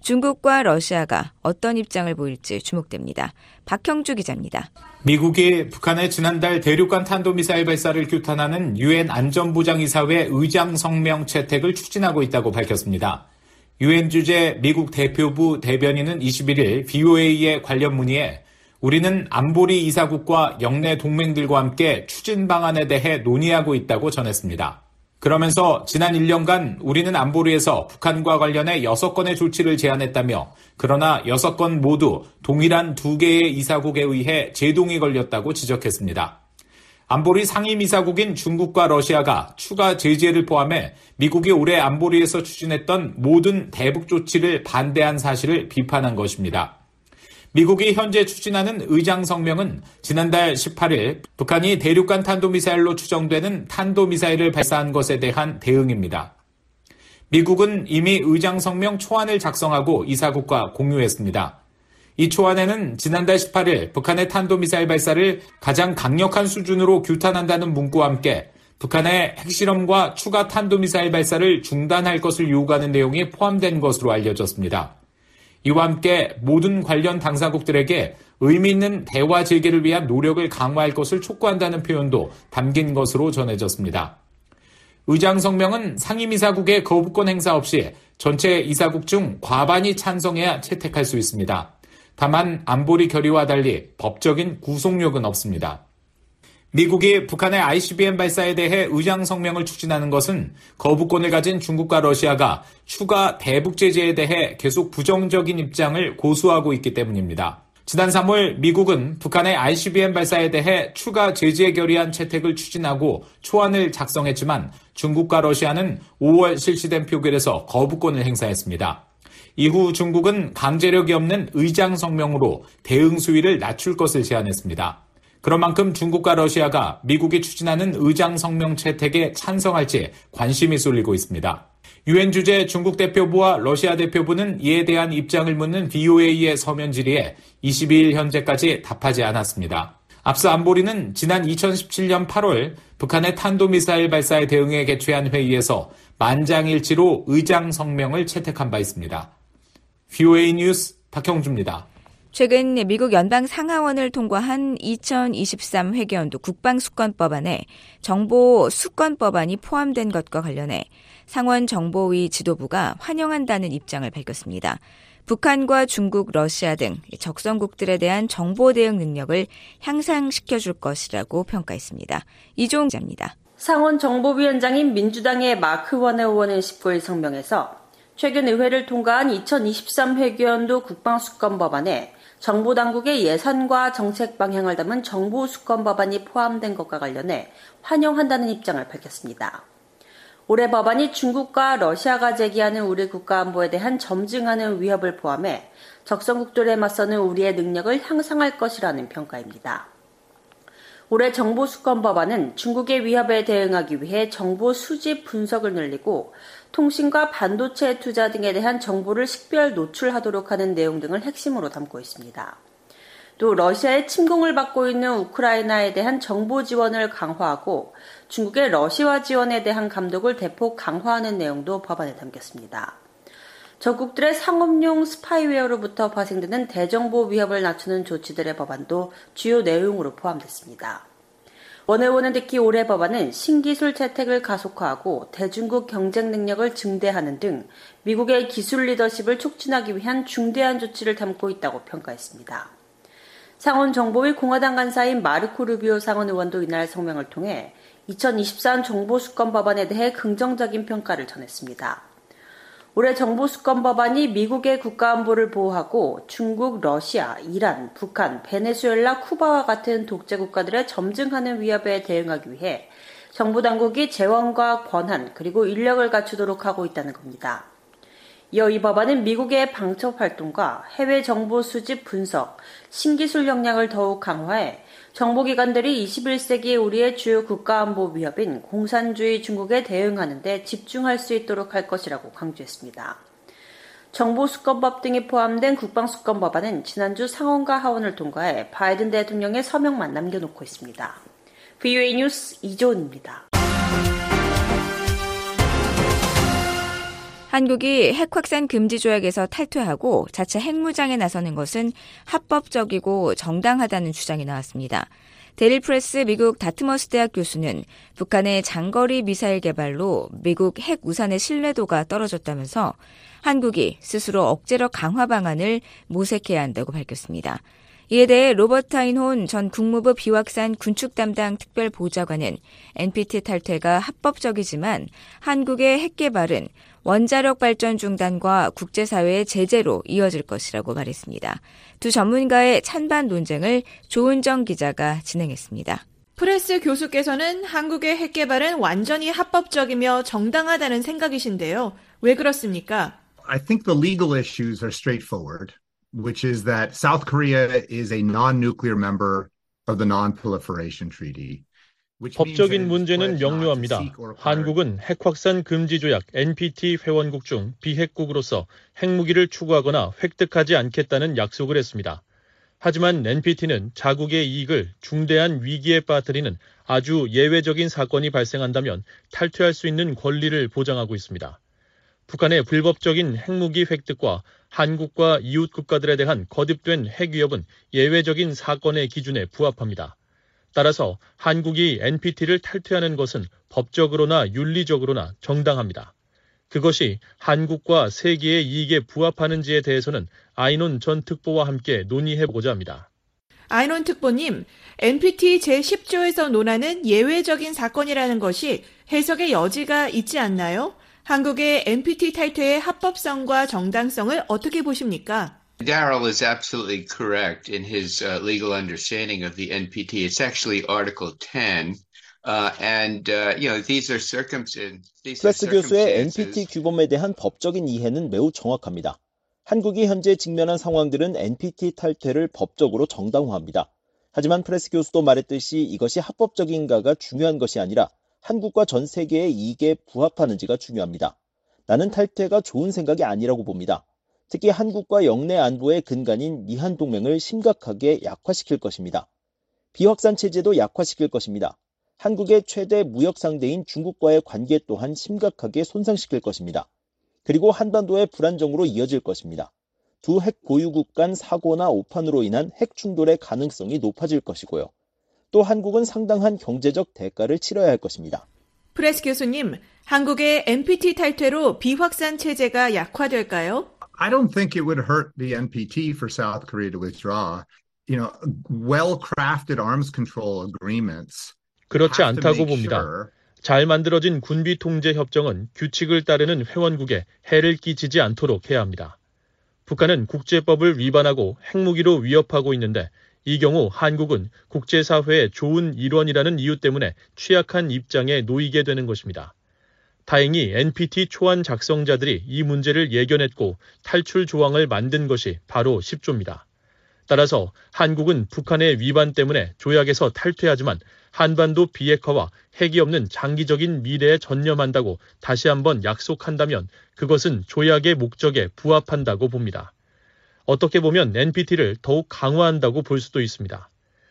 중국과 러시아가 어떤 입장을 보일지 주목됩니다. 박형주 기자입니다. 미국이 북한의 지난달 대륙간 탄도미사일 발사를 규탄하는 유엔 안전보장이사회 의장성명 채택을 추진하고 있다고 밝혔습니다. 유엔 주재 미국 대표부 대변인은 이십일 일 브이오에이의 관련 문의에 우리는 안보리 이사국과 영내 동맹들과 함께 추진 방안에 대해 논의하고 있다고 전했습니다. 그러면서 지난 일 년간 우리는 안보리에서 북한과 관련해 여섯 건의 조치를 제안했다며 그러나 여섯 건 모두 동일한 두 개의 이사국에 의해 제동이 걸렸다고 지적했습니다. 안보리 상임이사국인 중국과 러시아가 추가 제재를 포함해 미국이 올해 안보리에서 추진했던 모든 대북 조치를 반대한 사실을 비판한 것입니다. 미국이 현재 추진하는 의장성명은 지난달 십팔 일 북한이 대륙간 탄도미사일로 추정되는 탄도미사일을 발사한 것에 대한 대응입니다. 미국은 이미 의장성명 초안을 작성하고 이사국과 공유했습니다. 이 초안에는 지난달 십팔 일 북한의 탄도미사일 발사를 가장 강력한 수준으로 규탄한다는 문구와 함께 북한의 핵실험과 추가 탄도미사일 발사를 중단할 것을 요구하는 내용이 포함된 것으로 알려졌습니다. 이와 함께 모든 관련 당사국들에게 의미 있는 대화 재개를 위한 노력을 강화할 것을 촉구한다는 표현도 담긴 것으로 전해졌습니다. 의장성명은 상임이사국의 거부권 행사 없이 전체 이사국 중 과반이 찬성해야 채택할 수 있습니다. 다만 안보리 결의와 달리 법적인 구속력은 없습니다. 미국이 북한의 아이씨비엠 발사에 대해 의장 성명을 추진하는 것은 거부권을 가진 중국과 러시아가 추가 대북 제재에 대해 계속 부정적인 입장을 고수하고 있기 때문입니다. 지난 삼월 미국은 북한의 아이씨비엠 발사에 대해 추가 제재 결의안 채택을 추진하고 초안을 작성했지만 중국과 러시아는 오월 실시된 표결에서 거부권을 행사했습니다. 이후 중국은 강제력이 없는 의장 성명으로 대응 수위를 낮출 것을 제안했습니다. 그런 만큼 중국과 러시아가 미국이 추진하는 의장 성명 채택에 찬성할지 관심이 쏠리고 있습니다. 유엔 주재 중국 대표부와 러시아 대표부는 이에 대한 입장을 묻는 브이오에이의 서면 질의에 이십이일 현재까지 답하지 않았습니다. 앞서 안보리는 지난 이천십칠년 팔월 북한의 탄도미사일 발사에 대응해 개최한 회의에서 만장일치로 의장 성명을 채택한 바 있습니다. 브이오에이 뉴스 박형주입니다. 최근 미국 연방 상하원을 통과한 이천이십삼 회계연도 국방수권법안에 정보수권법안이 포함된 것과 관련해 상원 정보위 지도부가 환영한다는 입장을 밝혔습니다. 북한과 중국, 러시아 등 적성국들에 대한 정보 대응 능력을 향상시켜줄 것이라고 평가했습니다. 이종욱 기자입니다. 상원 정보위원장인 민주당의 마크 원에 의원은 십구일 성명에서 최근 의회를 통과한 이천이십삼 회계연도 국방수권법안에 정보당국의 예산과 정책 방향을 담은 정보수권법안이 포함된 것과 관련해 환영한다는 입장을 밝혔습니다. 올해 법안이 중국과 러시아가 제기하는 우리 국가안보에 대한 점증하는 위협을 포함해 적성국들에 맞서는 우리의 능력을 향상할 것이라는 평가입니다. 올해 정보수권법안은 중국의 위협에 대응하기 위해 정보 수집 분석을 늘리고 통신과 반도체 투자 등에 대한 정보를 식별 노출하도록 하는 내용 등을 핵심으로 담고 있습니다. 또 러시아의 침공을 받고 있는 우크라이나에 대한 정보 지원을 강화하고 중국의 러시아 지원에 대한 감독을 대폭 강화하는 내용도 법안에 담겼습니다. 적국들의 상업용 스파이웨어로부터 발생되는 대정보 위협을 낮추는 조치들의 법안도 주요 내용으로 포함됐습니다. 원 의원은 특히 올해 법안은 신기술 채택을 가속화하고 대중국 경쟁 능력을 증대하는 등 미국의 기술 리더십을 촉진하기 위한 중대한 조치를 담고 있다고 평가했습니다. 상원 정보위 공화당 간사인 마르코 루비오 상원 의원도 이날 성명을 통해 이천이십사 정보수권 법안에 대해 긍정적인 평가를 전했습니다. 올해 정보수권 법안이 미국의 국가안보를 보호하고 중국, 러시아, 이란, 북한, 베네수엘라, 쿠바와 같은 독재 국가들의 점증하는 위협에 대응하기 위해 정부 당국이 재원과 권한 그리고 인력을 갖추도록 하고 있다는 겁니다. 이어 이 법안은 미국의 방첩 활동과 해외 정보 수집 분석, 신기술 역량을 더욱 강화해 정보기관들이 이십일 세기 우리의 주요 국가안보 위협인 공산주의 중국에 대응하는 데 집중할 수 있도록 할 것이라고 강조했습니다. 정보수권법 등이 포함된 국방수권법안은 지난주 상원과 하원을 통과해 바이든 대통령의 서명만 남겨놓고 있습니다. 브이오에이 뉴스 이조은입니다. 한국이 핵 확산 금지 조약에서 탈퇴하고 자체 핵무장에 나서는 것은 합법적이고 정당하다는 주장이 나왔습니다. 데릴 프레스 미국 다트머스 대학 교수는 북한의 장거리 미사일 개발로 미국 핵 우산의 신뢰도가 떨어졌다면서 한국이 스스로 억제력 강화 방안을 모색해야 한다고 밝혔습니다. 이에 대해 로버트 아인혼 전 국무부 비확산 군축 담당 특별보좌관은 엔피티 탈퇴가 합법적이지만 한국의 핵 개발은 원자력 발전 중단과 국제사회의 제재로 이어질 것이라고 말했습니다. 두 전문가의 찬반 논쟁을 조은정 기자가 진행했습니다. 프레스 교수께서는 한국의 핵 개발은 완전히 합법적이며 정당하다는 생각이신데요. 왜 그렇습니까? I think the legal issues are straightforward, which is that South Korea is a non-nuclear member of the Non-Proliferation Treaty. 법적인 문제는 명료합니다. 한국은 핵확산 금지 조약 엔피티 회원국 중 비핵국으로서 핵무기를 추구하거나 획득하지 않겠다는 약속을 했습니다. 하지만 엔피티는 자국의 이익을 중대한 위기에 빠뜨리는 아주 예외적인 사건이 발생한다면 탈퇴할 수 있는 권리를 보장하고 있습니다. 북한의 불법적인 핵무기 획득과 한국과 이웃 국가들에 대한 거듭된 핵 위협은 예외적인 사건의 기준에 부합합니다. 따라서 한국이 엔피티를 탈퇴하는 것은 법적으로나 윤리적으로나 정당합니다. 그것이 한국과 세계의 이익에 부합하는지에 대해서는 아인혼 전 특보와 함께 논의해보고자 합니다. 아이론 특보님, 엔피티 제십 조에서 논하는 예외적인 사건이라는 것이 해석의 여지가 있지 않나요? 한국의 엔피티 탈퇴의 합법성과 정당성을 어떻게 보십니까? Darrell is absolutely correct in his uh, legal understanding of the N P T. It's actually Article ten. Uh, and, uh, you know, these are circumstances. 프레스 교수의 엔피티 규범에 대한 법적인 이해는 매우 정확합니다. 한국이 현재 직면한 상황들은 엔피티 탈퇴를 법적으로 정당화합니다. 하지만 프레스 교수도 말했듯이 이것이 합법적인가가 중요한 것이 아니라 한국과 전 세계의 이익에 부합하는지가 중요합니다. 나는 탈퇴가 좋은 생각이 아니라고 봅니다. 특히 한국과 영내 안보의 근간인 미한 동맹을 심각하게 약화시킬 것입니다. 비확산 체제도 약화시킬 것입니다. 한국의 최대 무역 상대인 중국과의 관계 또한 심각하게 손상시킬 것입니다. 그리고 한반도의 불안정으로 이어질 것입니다. 두 핵 보유국 간 사고나 오판으로 인한 핵 충돌의 가능성이 높아질 것이고요. 또 한국은 상당한 경제적 대가를 치러야 할 것입니다. 프레스 교수님, 한국의 엔피티 탈퇴로 비확산 체제가 약화될까요? I don't think it would hurt the N P T for South Korea to withdraw. You know, well-crafted arms control agreements. 그렇지 않다고 봅니다. 잘 만들어진 군비 통제 협정은 규칙을 따르는 회원국에 해를 끼치지 않도록 해야 합니다. 북한은 국제법을 위반하고 핵무기로 위협하고 있는데 이 경우 한국은 국제사회의 좋은 일원이라는 이유 때문에 취약한 입장에 놓이게 되는 것입니다. 다행히 엔피티 초안 작성자들이 이 문제를 예견했고 탈출 조항을 만든 것이 바로 십 조입니다. 따라서 한국은 북한의 위반 때문에 조약에서 탈퇴하지만 한반도 비핵화와 핵이 없는 장기적인 미래에 전념한다고 다시 한번 약속한다면 그것은 조약의 목적에 부합한다고 봅니다. 어떻게 보면 엔피티를 더욱 강화한다고 볼 수도 있습니다.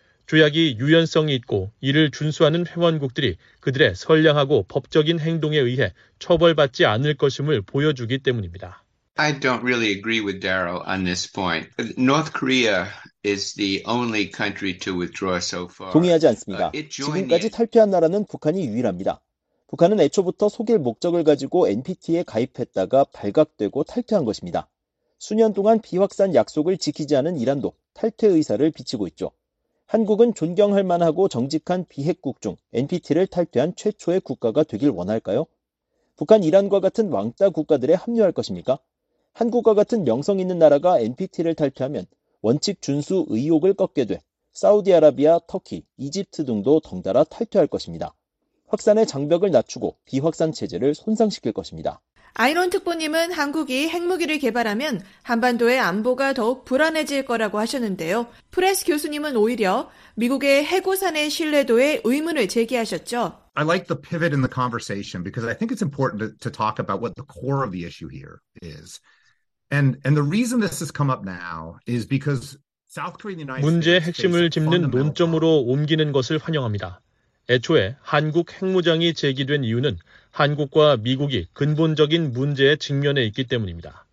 조약이 유연성이 있고 이를 준수하는 회원국들이 그들의 선량하고 법적인 행동에 의해 처벌받지 않을 것임을 보여주기 때문입니다. I don't really agree with Darrell on this point. North Korea is the only country to withdraw so far. 동의하지 않습니다. 지금까지 탈퇴한 나라는 북한이 유일합니다. 북한은 애초부터 속일 목적을 가지고 엔피티에 가입했다가 발각되고 탈퇴한 것입니다. 수년 동안 비확산 약속을 지키지 않은 이란도 탈퇴 의사를 비치고 있죠. 한국은 존경할 만하고 정직한 비핵국 중 엔피티를 탈퇴한 최초의 국가가 되길 원할까요? 북한, 이란과 같은 왕따 국가들에 합류할 것입니까? 한국과 같은 명성 있는 나라가 엔피티를 탈퇴하면 원칙 준수 의혹을 꺾게 돼 사우디아라비아, 터키, 이집트 등도 덩달아 탈퇴할 것입니다. 확산의 장벽을 낮추고 비확산 체제를 손상시킬 것입니다. 아이론 특보님은 한국이 핵무기를 개발하면 한반도의 안보가 더욱 불안해질 거라고 하셨는데요. 프레스 교수님은 오히려 미국의 해고산의 신뢰도에 의문을 제기하셨죠. I like the pivot in the conversation because I think it's important to, to talk about what the core of the issue here is. And, and the reason this has come up now is because South Korea and the United States 문제의 핵심을 짚는 논점으로 옮기는 것을 환영합니다. 애초에 한국 핵무장이 제기된 이유는 한국과 미국이 근본적인 문제에 직면해 있기 때문입니다.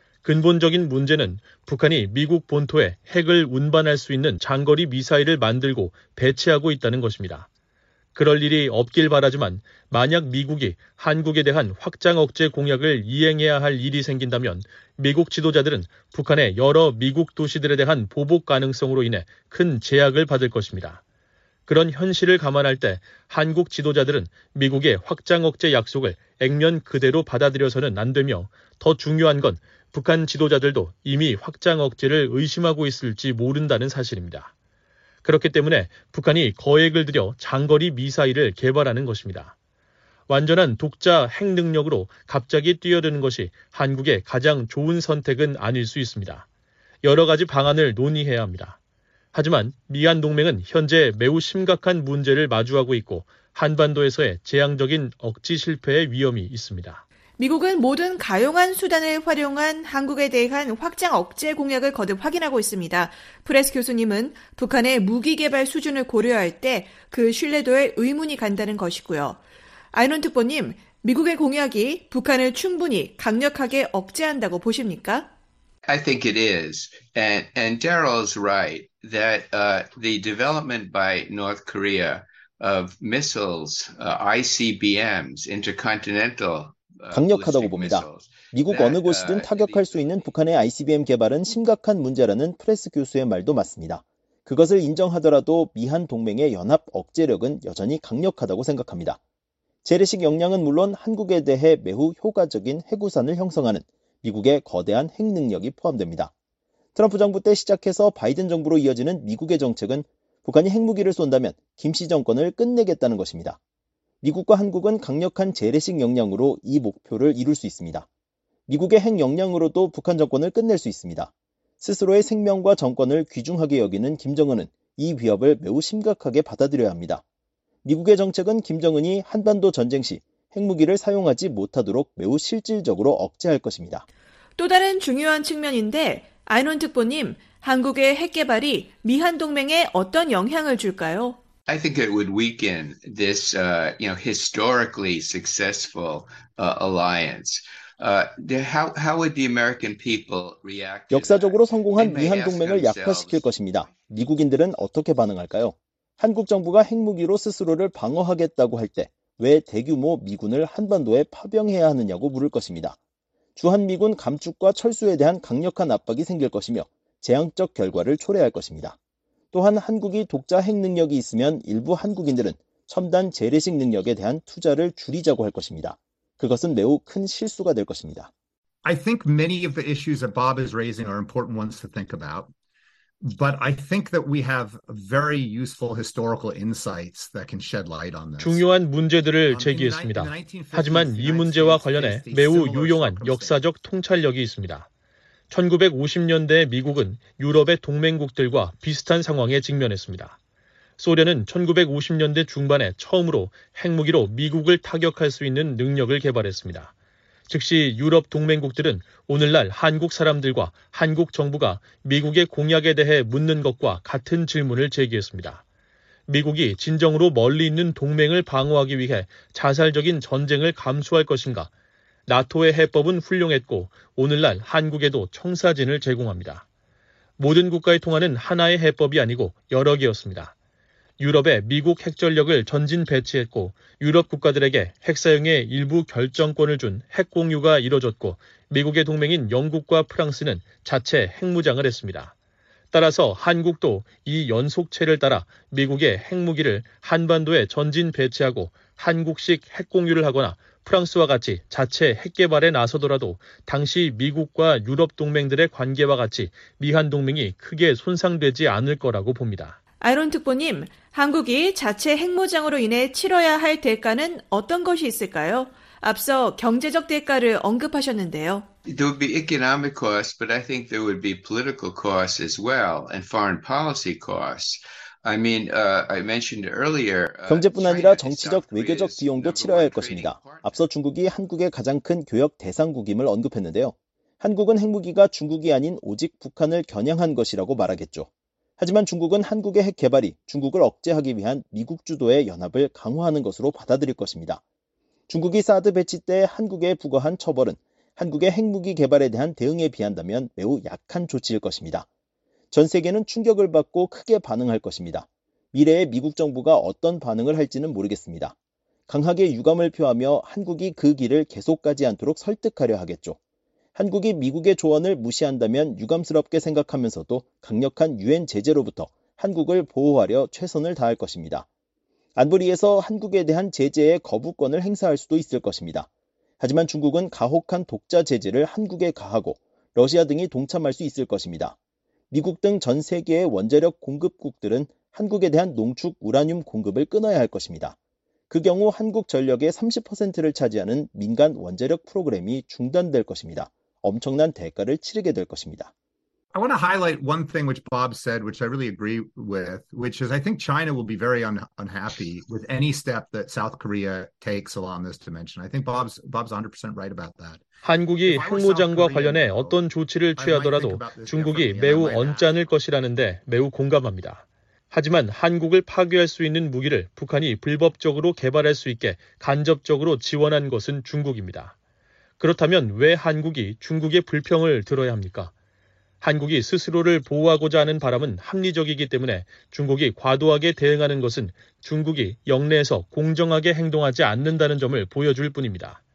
근본적인 문제는 북한이 미국 본토에 핵을 운반할 수 있는 장거리 미사일을 만들고 배치하고 있다는 것입니다. 그럴 일이 없길 바라지만 만약 미국이 한국에 대한 확장 억제 공약을 이행해야 할 일이 생긴다면 미국 지도자들은 북한의 여러 미국 도시들에 대한 보복 가능성으로 인해 큰 제약을 받을 것입니다. 그런 현실을 감안할 때 한국 지도자들은 미국의 확장 억제 약속을 액면 그대로 받아들여서는 안 되며 더 중요한 건 북한 지도자들도 이미 확장 억제를 의심하고 있을지 모른다는 사실입니다. 그렇기 때문에 북한이 거액을 들여 장거리 미사일을 개발하는 것입니다. 완전한 독자 핵 능력으로 갑자기 뛰어드는 것이 한국의 가장 좋은 선택은 아닐 수 있습니다. 여러 가지 방안을 논의해야 합니다. 하지만 미한 동맹은 현재 매우 심각한 문제를 마주하고 있고 한반도에서의 재앙적인 억지 실패의 위험이 있습니다. 미국은 모든 가용한 수단을 활용한 한국에 대한 확장 억제 공약을 거듭 확인하고 있습니다. 프레스 교수님은 북한의 무기 개발 수준을 고려할 때 그 신뢰도에 의문이 간다는 것이고요. 아이론 특보님, 미국의 공약이 북한을 충분히 강력하게 억제한다고 보십니까? I think it is. And, and Darrell's right that uh, the development by North Korea of missiles, uh, I C B Ms, intercontinental 강력하다고 봅니다. 미국 어느 곳이든 타격할 수 있는 북한의 아이씨비엠 개발은 심각한 문제라는 프레스 교수의 말도 맞습니다. 그것을 인정하더라도 미한 동맹의 연합 억제력은 여전히 강력하다고 생각합니다. 재래식 역량은 물론 한국에 대해 매우 효과적인 핵우산을 형성하는 미국의 거대한 핵 능력이 포함됩니다. 트럼프 정부 때 시작해서 바이든 정부로 이어지는 미국의 정책은 북한이 핵무기를 쏜다면 김씨 정권을 끝내겠다는 것입니다. 미국과 한국은 강력한 재래식 역량으로 이 목표를 이룰 수 있습니다. 미국의 핵 역량으로도 북한 정권을 끝낼 수 있습니다. 스스로의 생명과 정권을 귀중하게 여기는 김정은은 이 위협을 매우 심각하게 받아들여야 합니다. 미국의 정책은 김정은이 한반도 전쟁 시 핵무기를 사용하지 못하도록 매우 실질적으로 억제할 것입니다. 또 다른 중요한 측면인데 아이론 특보님, 한국의 핵 개발이 미한 동맹에 어떤 영향을 줄까요? I think it would weaken this, uh, you know, historically successful uh, alliance. Uh, how, how would the American people react? 역사적으로 성공한 미한 동맹을 약화시킬 것입니다. 미국인들은 어떻게 반응할까요? 한국 정부가 핵무기로 스스로를 방어하겠다고 할 때 왜 대규모 미군을 한반도에 파병해야 하느냐고 물을 것입니다. 주한미군 감축과 철수에 대한 강력한 압박이 생길 것이며 재앙적 결과를 초래할 것입니다. 또한 한국이 독자 핵 능력이 있으면 일부 한국인들은 첨단 재래식 능력에 대한 투자를 줄이자고 할 것입니다. 그것은 매우 큰 실수가 될 것입니다. I think many of the issues that Bob is raising are important ones to think about. But I think that we have very useful historical insights that can shed light on this. 중요한 문제들을 제기했습니다. 하지만 이 문제와 관련해 매우 유용한 역사적 통찰력이 있습니다. 천구백오십 년대 미국은 유럽의 동맹국들과 비슷한 상황에 직면했습니다. 소련은 천구백오십 년대 중반에 처음으로 핵무기로 미국을 타격할 수 있는 능력을 개발했습니다. 즉시 유럽 동맹국들은 오늘날 한국 사람들과 한국 정부가 미국의 공약에 대해 묻는 것과 같은 질문을 제기했습니다. 미국이 진정으로 멀리 있는 동맹을 방어하기 위해 자살적인 전쟁을 감수할 것인가? 나토의 해법은 훌륭했고 오늘날 한국에도 청사진을 제공합니다. 모든 국가에 통하는 하나의 해법이 아니고 여러 개였습니다. 유럽에 미국 핵전력을 전진 배치했고 유럽 국가들에게 핵사용의 일부 결정권을 준 핵공유가 이뤄졌고 미국의 동맹인 영국과 프랑스는 자체 핵무장을 했습니다. 따라서 한국도 이 연속체를 따라 미국의 핵무기를 한반도에 전진 배치하고 한국식 핵공유를 하거나 프랑스와 같이 자체 핵개발에 나서더라도 당시 미국과 유럽 동맹들의 관계와 같이 미한 동맹이 크게 손상되지 않을 거라고 봅니다. 아이론 특보님, 한국이 자체 핵무장으로 인해 치러야 할 대가는 어떤 것이 있을까요? 앞서 경제적 대가를 언급하셨는데요. There would be economic costs, but I think there would be political costs as well, and foreign policy costs. I mean, uh, I mentioned earlier. Uh, 경제뿐 아니라 정치적, 외교적 비용도 치러야 할 것입니다. 앞서 중국이 한국의 가장 큰 교역 대상국임을 언급했는데요. 한국은 핵무기가 중국이 아닌 오직 북한을 겨냥한 것이라고 말하겠죠. 하지만 중국은 한국의 핵 개발이 중국을 억제하기 위한 미국 주도의 연합을 강화하는 것으로 받아들일 것입니다. 중국이 사드 배치 때 한국에 부과한 처벌은 한국의 핵무기 개발에 대한 대응에 비한다면 매우 약한 조치일 것입니다. 전 세계는 충격을 받고 크게 반응할 것입니다. 미래의 미국 정부가 어떤 반응을 할지는 모르겠습니다. 강하게 유감을 표하며 한국이 그 길을 계속 가지 않도록 설득하려 하겠죠. 한국이 미국의 조언을 무시한다면 유감스럽게 생각하면서도 강력한 유엔 제재로부터 한국을 보호하려 최선을 다할 것입니다. 안보리에서 한국에 대한 제재의 거부권을 행사할 수도 있을 것입니다. 하지만 중국은 가혹한 독자 제재를 한국에 가하고 러시아 등이 동참할 수 있을 것입니다. 미국 등 전 세계의 원자력 공급국들은 한국에 대한 농축 우라늄 공급을 끊어야 할 것입니다. 그 경우 한국 전력의 삼십 퍼센트를 차지하는 민간 원자력 프로그램이 중단될 것입니다. 엄청난 대가를 치르게 될 것입니다. I want to highlight one thing which Bob said, which I really agree with, which is I think China will be very un- unhappy with any step that South Korea takes along this dimension. I think Bob's Bob's one hundred percent right about that. 한국이 핵무장과 관련해 어떤 조치를 취하더라도 중국이 매우 언짢을 것이라는데 매우 공감합니다. 하지만 한국을 파괴할 수 있는 무기를 북한이 불법적으로 개발할 수 있게 간접적으로 지원한 것은 중국입니다. 그렇다면 왜 한국이 중국의 불평을 들어야 합니까? 한국이 스스로를 보호하고자 하는 바람은 합리적이기 때문에 중국이 과도하게 대응하는 것은 중국이 영내에서 공정하게 행동하지 않는다는 점을 보여줄 뿐입니다.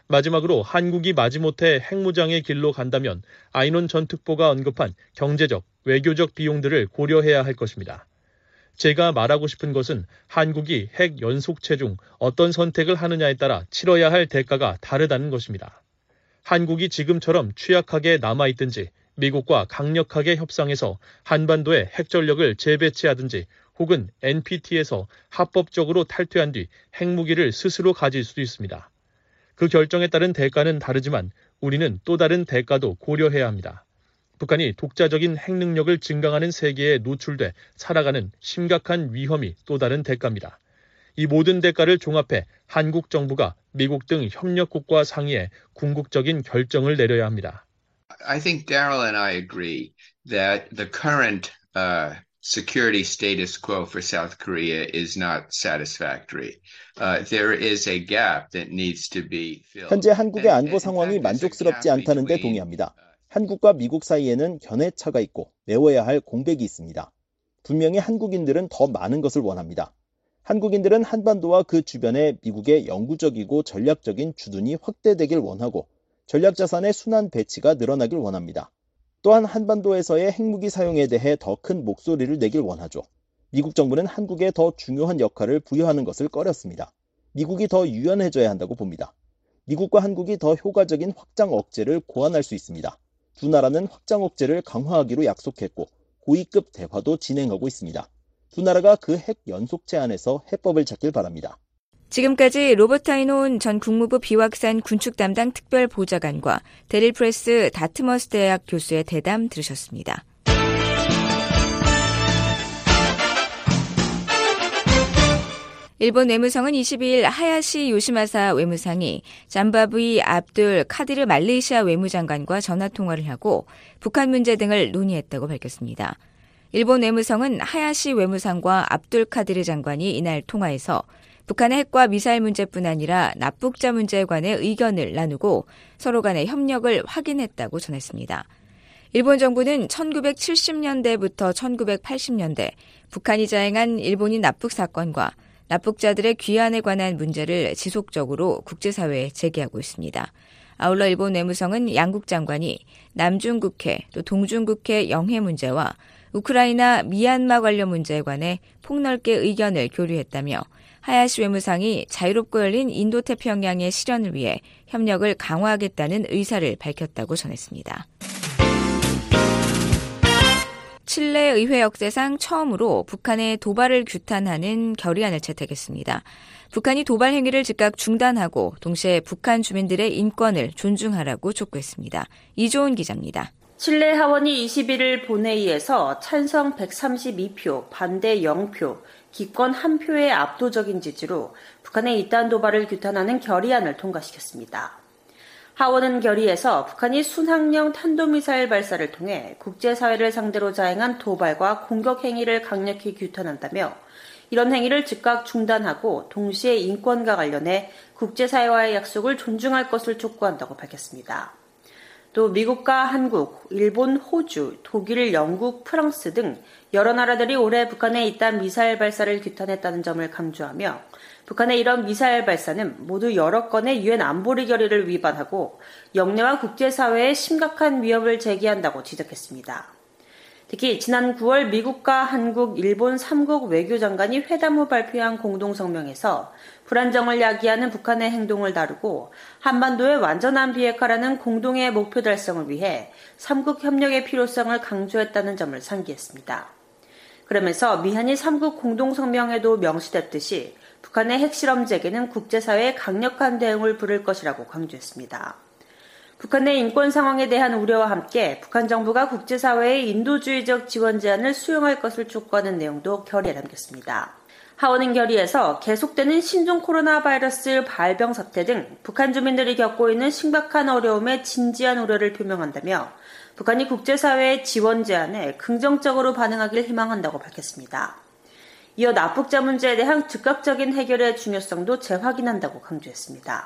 마지막으로 한국이 마지못해 핵무장의 길로 간다면 아이논 전 특보가 언급한 경제적, 외교적 비용들을 고려해야 할 것입니다. 제가 말하고 싶은 것은 한국이 핵 연속체 중 어떤 선택을 하느냐에 따라 치러야 할 대가가 다르다는 것입니다. 한국이 지금처럼 취약하게 남아있든지 미국과 강력하게 협상해서 한반도에 핵전력을 재배치하든지 혹은 엔피티에서 합법적으로 탈퇴한 뒤 핵무기를 스스로 가질 수도 있습니다. 그 결정에 따른 대가는 다르지만 우리는 또 다른 대가도 고려해야 합니다. 북한이 독자적인 핵능력을 증강하는 세계에 노출돼 살아가는 심각한 위험이 또 다른 대가입니다. 이 모든 대가를 종합해 한국 정부가 미국 등 협력국과 상의해 궁극적인 결정을 내려야 합니다. I think Daryl and I agree that the current uh, security status quo for South Korea is not satisfactory. Uh, there is a gap that needs to be filled. 현재 한국의 안보 상황이 만족스럽지 않다는 데 동의합니다. 한국과 미국 사이에는 견해차가 있고 메워야 할 공백이 있습니다. 분명히 한국인들은 더 많은 것을 원합니다. 한국인들은 한반도와 그 주변에 미국의 영구적이고 전략적인 주둔이 확대되길 원하고 전략자산의 순환 배치가 늘어나길 원합니다. 또한 한반도에서의 핵무기 사용에 대해 더 큰 목소리를 내길 원하죠. 미국 정부는 한국에 더 중요한 역할을 부여하는 것을 꺼렸습니다. 미국이 더 유연해져야 한다고 봅니다. 미국과 한국이 더 효과적인 확장 억제를 고안할 수 있습니다. 두 나라는 확장 억제를 강화하기로 약속했고 고위급 대화도 진행하고 있습니다. 두 나라가 그 핵 연속체 안에서 해법을 찾길 바랍니다. 지금까지 로버트 아이논 전 국무부 비확산 군축 담당 특별보좌관과 데릴 프레스 다트머스 대학 교수의 대담 들으셨습니다. 일본 외무성은 이십이일 하야시 요시마사 외무상이 잠바브이 압둘 카디르 말레이시아 외무장관과 전화통화를 하고 북한 문제 등을 논의했다고 밝혔습니다. 일본 외무성은 하야시 외무상과 압둘 카디르 장관이 이날 통화에서 북한의 핵과 미사일 문제뿐 아니라 납북자 문제에 관해 의견을 나누고 서로 간의 협력을 확인했다고 전했습니다. 일본 정부는 천구백칠십 년대부터 천구백팔십 년대 북한이 자행한 일본인 납북 사건과 납북자들의 귀환에 관한 문제를 지속적으로 국제사회에 제기하고 있습니다. 아울러 일본 외무성은 양국 장관이 남중국해 또 동중국해 영해 문제와 우크라이나 미얀마 관련 문제에 관해 폭넓게 의견을 교류했다며 하야시 외무상이 자유롭고 열린 인도태평양의 실현을 위해 협력을 강화하겠다는 의사를 밝혔다고 전했습니다. 칠레 의회 역사상 처음으로 북한의 도발을 규탄하는 결의안을 채택했습니다. 북한이 도발 행위를 즉각 중단하고 동시에 북한 주민들의 인권을 존중하라고 촉구했습니다. 이조은 기자입니다. 칠레 하원이 이십일일 본회의에서 찬성 백삼십이 표, 반대 영 표, 기권 한 표의 압도적인 지지로 북한의 이딴 도발을 규탄하는 결의안을 통과시켰습니다. 하원은 결의에서 북한이 순항령 탄도미사일 발사를 통해 국제사회를 상대로 자행한 도발과 공격 행위를 강력히 규탄한다며 이런 행위를 즉각 중단하고 동시에 인권과 관련해 국제사회와의 약속을 존중할 것을 촉구한다고 밝혔습니다. 또 미국과 한국, 일본, 호주, 독일, 영국, 프랑스 등 여러 나라들이 올해 북한의 이딴 미사일 발사를 규탄했다는 점을 강조하며 북한의 이런 미사일 발사는 모두 여러 건의 유엔 안보리 결의를 위반하고 영내와 국제사회에 심각한 위협을 제기한다고 지적했습니다. 특히 지난 구월 미국과 한국, 일본 삼국 외교장관이 회담 후 발표한 공동성명에서 불안정을 야기하는 북한의 행동을 다루고 한반도의 완전한 비핵화라는 공동의 목표 달성을 위해 삼국 협력의 필요성을 강조했다는 점을 상기했습니다. 그러면서 미한이 삼국 공동성명에도 명시됐듯이 북한의 핵실험 재개는 국제사회의 강력한 대응을 부를 것이라고 강조했습니다. 북한의 인권 상황에 대한 우려와 함께 북한 정부가 국제사회의 인도주의적 지원 제안을 수용할 것을 촉구하는 내용도 결의에 담겼습니다. 하원은 결의에서 계속되는 신종 코로나 바이러스 발병 사태 등 북한 주민들이 겪고 있는 심각한 어려움에 진지한 우려를 표명한다며 북한이 국제사회의 지원 제안에 긍정적으로 반응하길 희망한다고 밝혔습니다. 이어 납북자 문제에 대한 즉각적인 해결의 중요성도 재확인한다고 강조했습니다.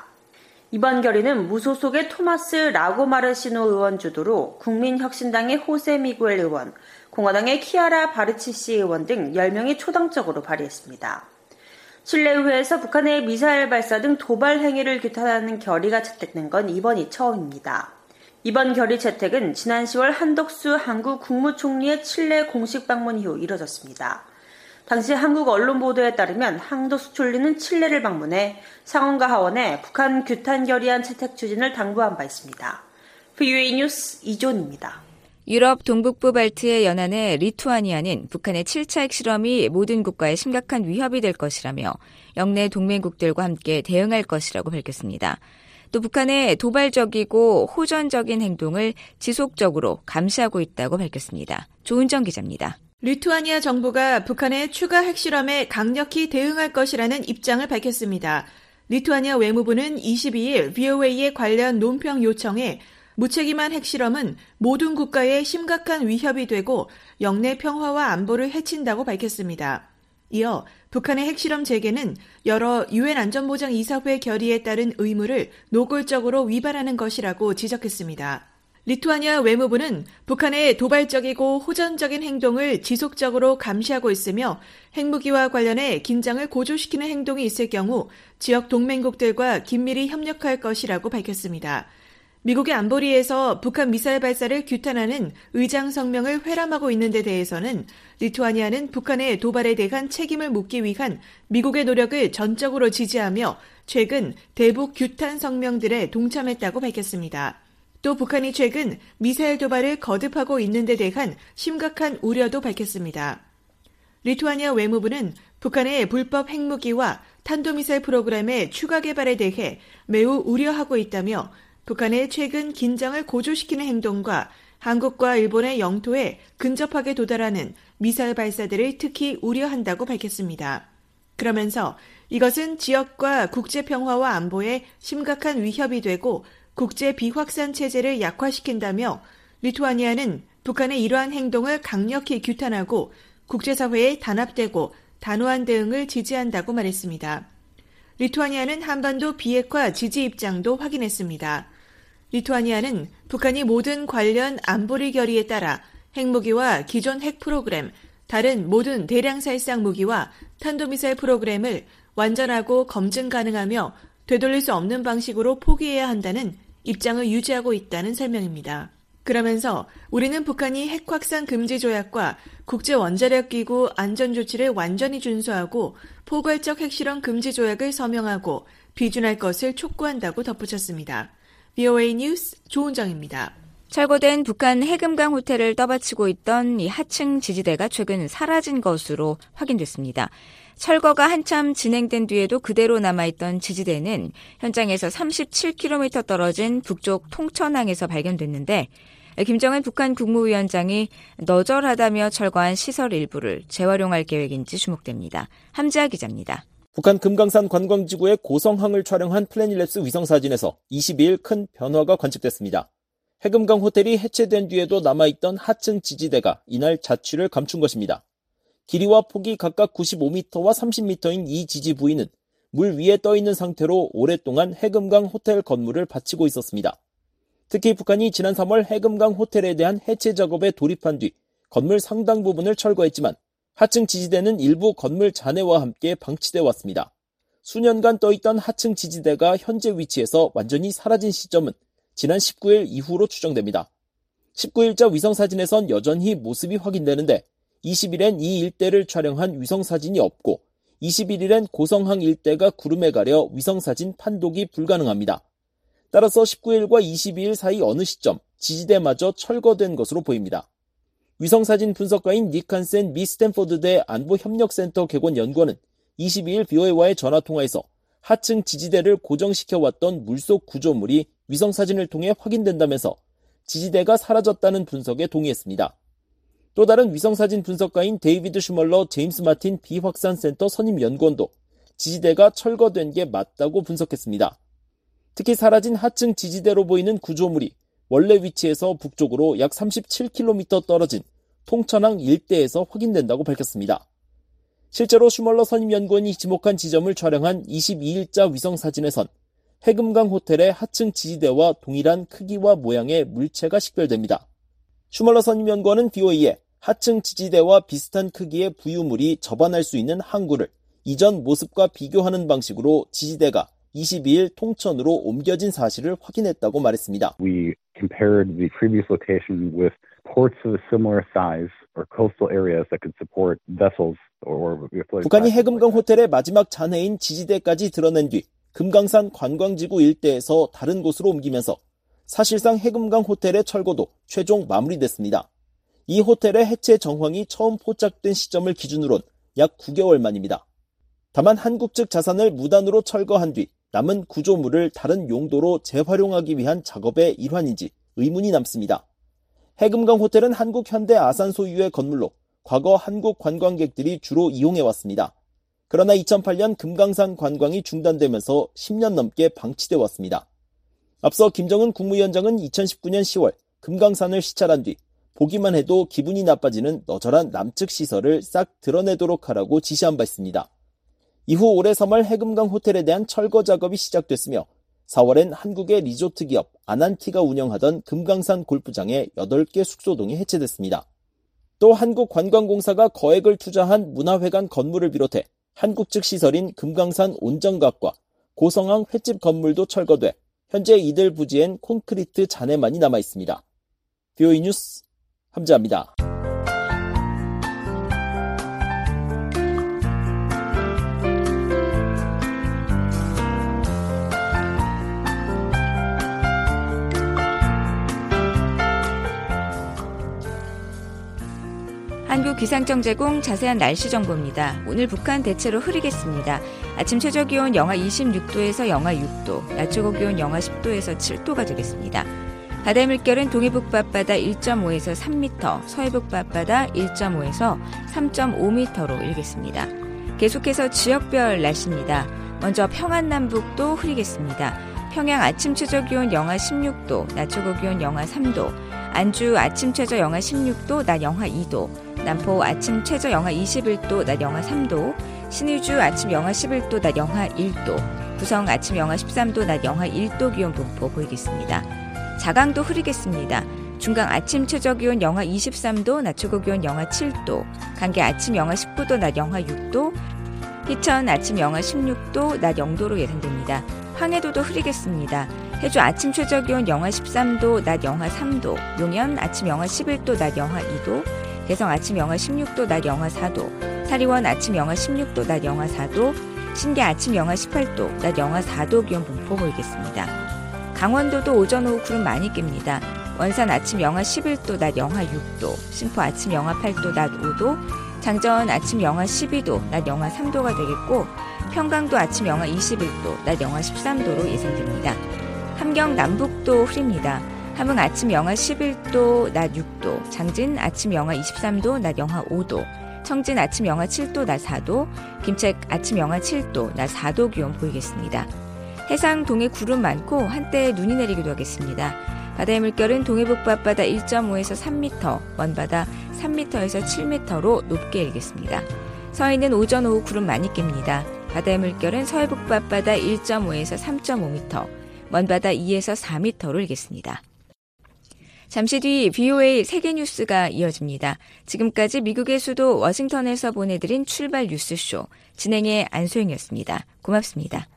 이번 결의는 무소속의 토마스 라고마르시노 의원 주도로 국민혁신당의 호세 미구엘 의원, 공화당의 키아라 바르치시 의원 등 열 명이 초당적으로 발의했습니다. 실내의회에서 북한의 미사일 발사 등 도발 행위를 규탄하는 결의가 채택된 건 이번이 처음입니다. 이번 결의 채택은 지난 시월 한덕수 한국 국무총리의 칠레 공식 방문 이후 이뤄졌습니다. 당시 한국 언론 보도에 따르면 한덕수 총리는 칠레를 방문해 상원과 하원에 북한 규탄 결의안 채택 추진을 당부한 바 있습니다. 브이오에이 뉴스 이존입니다. 유럽 동북부 발트의 연안의 리투아니아는 북한의 칠 차 핵실험이 모든 국가에 심각한 위협이 될 것이라며 영내 동맹국들과 함께 대응할 것이라고 밝혔습니다. 또 북한의 도발적이고 호전적인 행동을 지속적으로 감시하고 있다고 밝혔습니다. 조은정 기자입니다. 리투아니아 정부가 북한의 추가 핵실험에 강력히 대응할 것이라는 입장을 밝혔습니다. 리투아니아 외무부는 이십이일 브이오에이의 관련 논평 요청에 무책임한 핵실험은 모든 국가에 심각한 위협이 되고 영내 평화와 안보를 해친다고 밝혔습니다. 이어 북한의 핵실험 재개는 여러 유엔 안전보장이사회 결의에 따른 의무를 노골적으로 위반하는 것이라고 지적했습니다. 리투아니아 외무부는 북한의 도발적이고 호전적인 행동을 지속적으로 감시하고 있으며 핵무기와 관련해 긴장을 고조시키는 행동이 있을 경우 지역 동맹국들과 긴밀히 협력할 것이라고 밝혔습니다. 미국의 안보리에서 북한 미사일 발사를 규탄하는 의장 성명을 회람하고 있는 데 대해서는 리투아니아는 북한의 도발에 대한 책임을 묻기 위한 미국의 노력을 전적으로 지지하며 최근 대북 규탄 성명들에 동참했다고 밝혔습니다. 또 북한이 최근 미사일 도발을 거듭하고 있는 데 대한 심각한 우려도 밝혔습니다. 리투아니아 외무부는 북한의 불법 핵무기와 탄도미사일 프로그램의 추가 개발에 대해 매우 우려하고 있다며 북한의 최근 긴장을 고조시키는 행동과 한국과 일본의 영토에 근접하게 도달하는 미사일 발사들을 특히 우려한다고 밝혔습니다. 그러면서 이것은 지역과 국제 평화와 안보에 심각한 위협이 되고 국제 비확산 체제를 약화시킨다며 리투아니아는 북한의 이러한 행동을 강력히 규탄하고 국제사회에 단합되고 단호한 대응을 지지한다고 말했습니다. 리투아니아는 한반도 비핵화 지지 입장도 확인했습니다. 리투아니아는 북한이 모든 관련 안보리 결의에 따라 핵무기와 기존 핵 프로그램, 다른 모든 대량 살상 무기와 탄도미사일 프로그램을 완전하고 검증 가능하며 되돌릴 수 없는 방식으로 포기해야 한다는 입장을 유지하고 있다는 설명입니다. 그러면서 우리는 북한이 핵 확산 금지 조약과 국제원자력기구 안전조치를 완전히 준수하고 포괄적 핵실험 금지 조약을 서명하고 비준할 것을 촉구한다고 덧붙였습니다. 브이오에이 뉴스 조은정입니다. 철거된 북한 해금강 호텔을 떠받치고 있던 이 하층 지지대가 최근 사라진 것으로 확인됐습니다. 철거가 한참 진행된 뒤에도 그대로 남아있던 지지대는 현장에서 삼십칠 킬로미터 떨어진 북쪽 통천항에서 발견됐는데 김정은 북한 국무위원장이 너절하다며 철거한 시설 일부를 재활용할 계획인지 주목됩니다. 함지아 기자입니다. 북한 금강산 관광지구의 고성항을 촬영한 플래닛랩스 위성사진에서 이십이일 큰 변화가 관측됐습니다. 해금강 호텔이 해체된 뒤에도 남아있던 하층 지지대가 이날 자취를 감춘 것입니다. 길이와 폭이 각각 구십오 미터와 삼십 미터인 이 지지 부위는 물 위에 떠있는 상태로 오랫동안 해금강 호텔 건물을 바치고 있었습니다. 특히 북한이 지난 삼월 해금강 호텔에 대한 해체 작업에 돌입한 뒤 건물 상당 부분을 철거했지만 하층 지지대는 일부 건물 잔해와 함께 방치돼 왔습니다. 수년간 떠있던 하층 지지대가 현재 위치에서 완전히 사라진 시점은 지난 십구일 이후로 추정됩니다. 십구일자 위성사진에선 여전히 모습이 확인되는데 이십일엔 이 일대를 촬영한 위성사진이 없고 이십일일엔 고성항 일대가 구름에 가려 위성사진 판독이 불가능합니다. 따라서 십구일과 이십이일 사이 어느 시점 지지대마저 철거된 것으로 보입니다. 위성사진 분석가인 닉 한센 미 스탠포드대 안보협력센터 개관연구원은 이십이일 브이오에이와의 전화통화에서 하층 지지대를 고정시켜왔던 물속 구조물이 위성사진을 통해 확인된다면서 지지대가 사라졌다는 분석에 동의했습니다. 또 다른 위성사진 분석가인 데이비드 슈멀러 제임스 마틴 비확산센터 선임연구원도 지지대가 철거된 게 맞다고 분석했습니다. 특히 사라진 하층 지지대로 보이는 구조물이 원래 위치에서 북쪽으로 약 삼십칠 킬로미터 떨어진 통천항 일대에서 확인된다고 밝혔습니다. 실제로 슈멀러 선임연구원이 지목한 지점을 촬영한 이십이일자 위성사진에선 해금강 호텔의 하층 지지대와 동일한 크기와 모양의 물체가 식별됩니다. 슈멀러 선임연구원은 브이오에이에 하층 지지대와 비슷한 크기의 부유물이 접안할 수 있는 항구를 이전 모습과 비교하는 방식으로 지지대가 이십이일 통천으로 옮겨진 사실을 확인했다고 말했습니다. We compared the previous location with ports of a similar size or coastal areas that could support vessels or 북한이 해금강 호텔의 마지막 잔해인 지지대까지 드러낸 뒤 금강산 관광지구 일대에서 다른 곳으로 옮기면서 사실상 해금강 호텔의 철거도 최종 마무리됐습니다. 이 호텔의 해체 정황이 처음 포착된 시점을 기준으론 약 구 개월 만입니다. 다만 한국 측 자산을 무단으로 철거한 뒤 남은 구조물을 다른 용도로 재활용하기 위한 작업의 일환인지 의문이 남습니다. 해금강 호텔은 한국 현대 아산 소유의 건물로 과거 한국 관광객들이 주로 이용해왔습니다. 그러나 이천팔년 금강산 관광이 중단되면서 십 년 넘게 방치돼 왔습니다. 앞서 김정은 국무위원장은 이천십구년 시월 금강산을 시찰한 뒤 보기만 해도 기분이 나빠지는 너절한 남측 시설을 싹 드러내도록 하라고 지시한 바 있습니다. 이후 올해 삼월 해금강 호텔에 대한 철거 작업이 시작됐으며 사월엔 한국의 리조트 기업 아난티가 운영하던 금강산 골프장의 여덟 개 숙소동이 해체됐습니다. 또 한국관광공사가 거액을 투자한 문화회관 건물을 비롯해 한국 측 시설인 금강산 온정각과 고성항 횟집 건물도 철거돼 현재 이들 부지엔 콘크리트 잔해만이 남아 있습니다. 비오이 뉴스 함재합니다. 한국기상청 제공 자세한 날씨 정보입니다. 오늘 북한 대체로 흐리겠습니다. 아침 최저기온 영하 이십육도에서 영하 육도, 낮 최고기온 영하 십도에서 칠도가 되겠습니다. 바다의 물결은 동해북 밤바다 일 점 오에서 삼 미터, 서해북 밤바다 일 점 오에서 삼 점 오 미터로 일겠습니다. 계속해서 지역별 날씨입니다. 먼저 평안 남북도 흐리겠습니다. 평양 아침 최저기온 영하 십육도, 낮 최고기온 영하 삼도, 안주 아침 최저 영하 십육도, 낮 영하 이도, 남포 아침 최저 영하 이십일도, 낮 영하 삼도, 신의주 아침 영하 십일도, 낮 영하 일도, 부성 아침 영하 십삼도, 낮 영하 일도 기온 분포 보이겠습니다. 자강도 흐리겠습니다. 중강 아침 최저기온 영하 이십삼도, 낮 최고기온 영하 칠도, 간계 아침 영하 십구도, 낮 영하 육도, 희천 아침 영하 십육도, 낮 영도로 예상됩니다. 황해도도 흐리겠습니다. 해주 아침 최저기온 영하 십삼도, 낮 영하 삼도, 용연 아침 영하 십일도, 낮 영하 이도, 개성 아침 영하 십육도, 낮 영하 사도, 사리원 아침 영하 십육도, 낮 영하 사도, 신계 아침 영하 십팔도, 낮 영하 사도 기온 분포 보이겠습니다. 강원도도 오전 오후 구름 많이 낍니다. 원산 아침 영하 십일도, 낮 영하 육도, 신포 아침 영하 팔도, 낮 오도, 장전 아침 영하 십이도, 낮 영하 삼도가 되겠고 평강도 아침 영하 이십일도, 낮 영하 십삼도로 예상됩니다. 함경 남북도 흐립니다. 함흥 아침 영하 십일도, 낮 육도, 장진 아침 영하 이십삼도, 낮 영하 오도, 청진 아침 영하 칠도, 낮 사도, 김책 아침 영하 칠도, 낮 사도 기온 보이겠습니다. 해상 동해 구름 많고 한때 눈이 내리기도 하겠습니다. 바다의 물결은 동해북 밤바다 일 점 오에서 삼 미터, 먼바다 삼 미터에서 칠 미터로 높게 일겠습니다. 서해는 오전 오후 구름 많이 낍니다. 바다의 물결은 서해북 밤바다 일 점 오에서 삼 점 오 미터, 먼바다 이에서 사 미터로 일겠습니다. 잠시 뒤 비오에이 세계뉴스가 이어집니다. 지금까지 미국의 수도 워싱턴에서 보내드린 출발 뉴스쇼, 진행의 안소영이었습니다. 고맙습니다.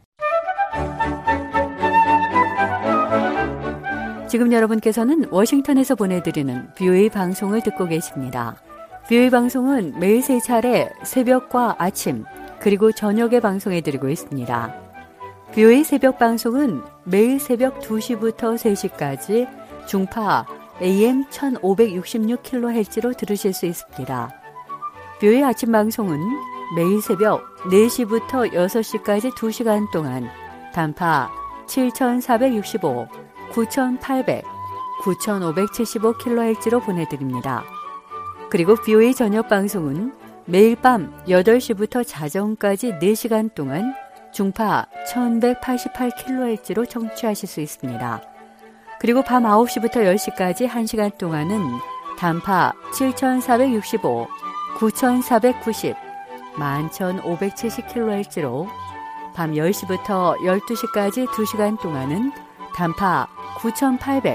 지금 여러분께서는 워싱턴에서 보내드리는 비오에이 방송을 듣고 계십니다. 비오에이 방송은 매일 세 차례 새벽과 아침 그리고 저녁에 방송해드리고 있습니다. 비오에이 새벽 방송은 매일 새벽 두 시부터 세 시까지 중파 에이엠 천오백육십육 킬로헤르츠로 들으실 수 있습니다. 비오에이 아침 방송은 매일 새벽 네 시부터 여섯 시까지 두 시간 동안 단파 칠천사백육십오, 구천팔백, 구천오백칠십오 킬로헤르츠로 보내드립니다. 그리고 비오에이 저녁 방송은 매일 밤 여덟 시부터 자정까지 네 시간 동안 중파 천백팔십팔 킬로헤르츠로 청취하실 수 있습니다. 그리고 밤 아홉 시부터 열 시까지 한 시간 동안은 단파 칠천사백육십오, 구천사백구십, 만 천오백칠십 킬로헤르츠로 밤 열 시부터 열두 시까지 두 시간 동안은 단파 구천팔백,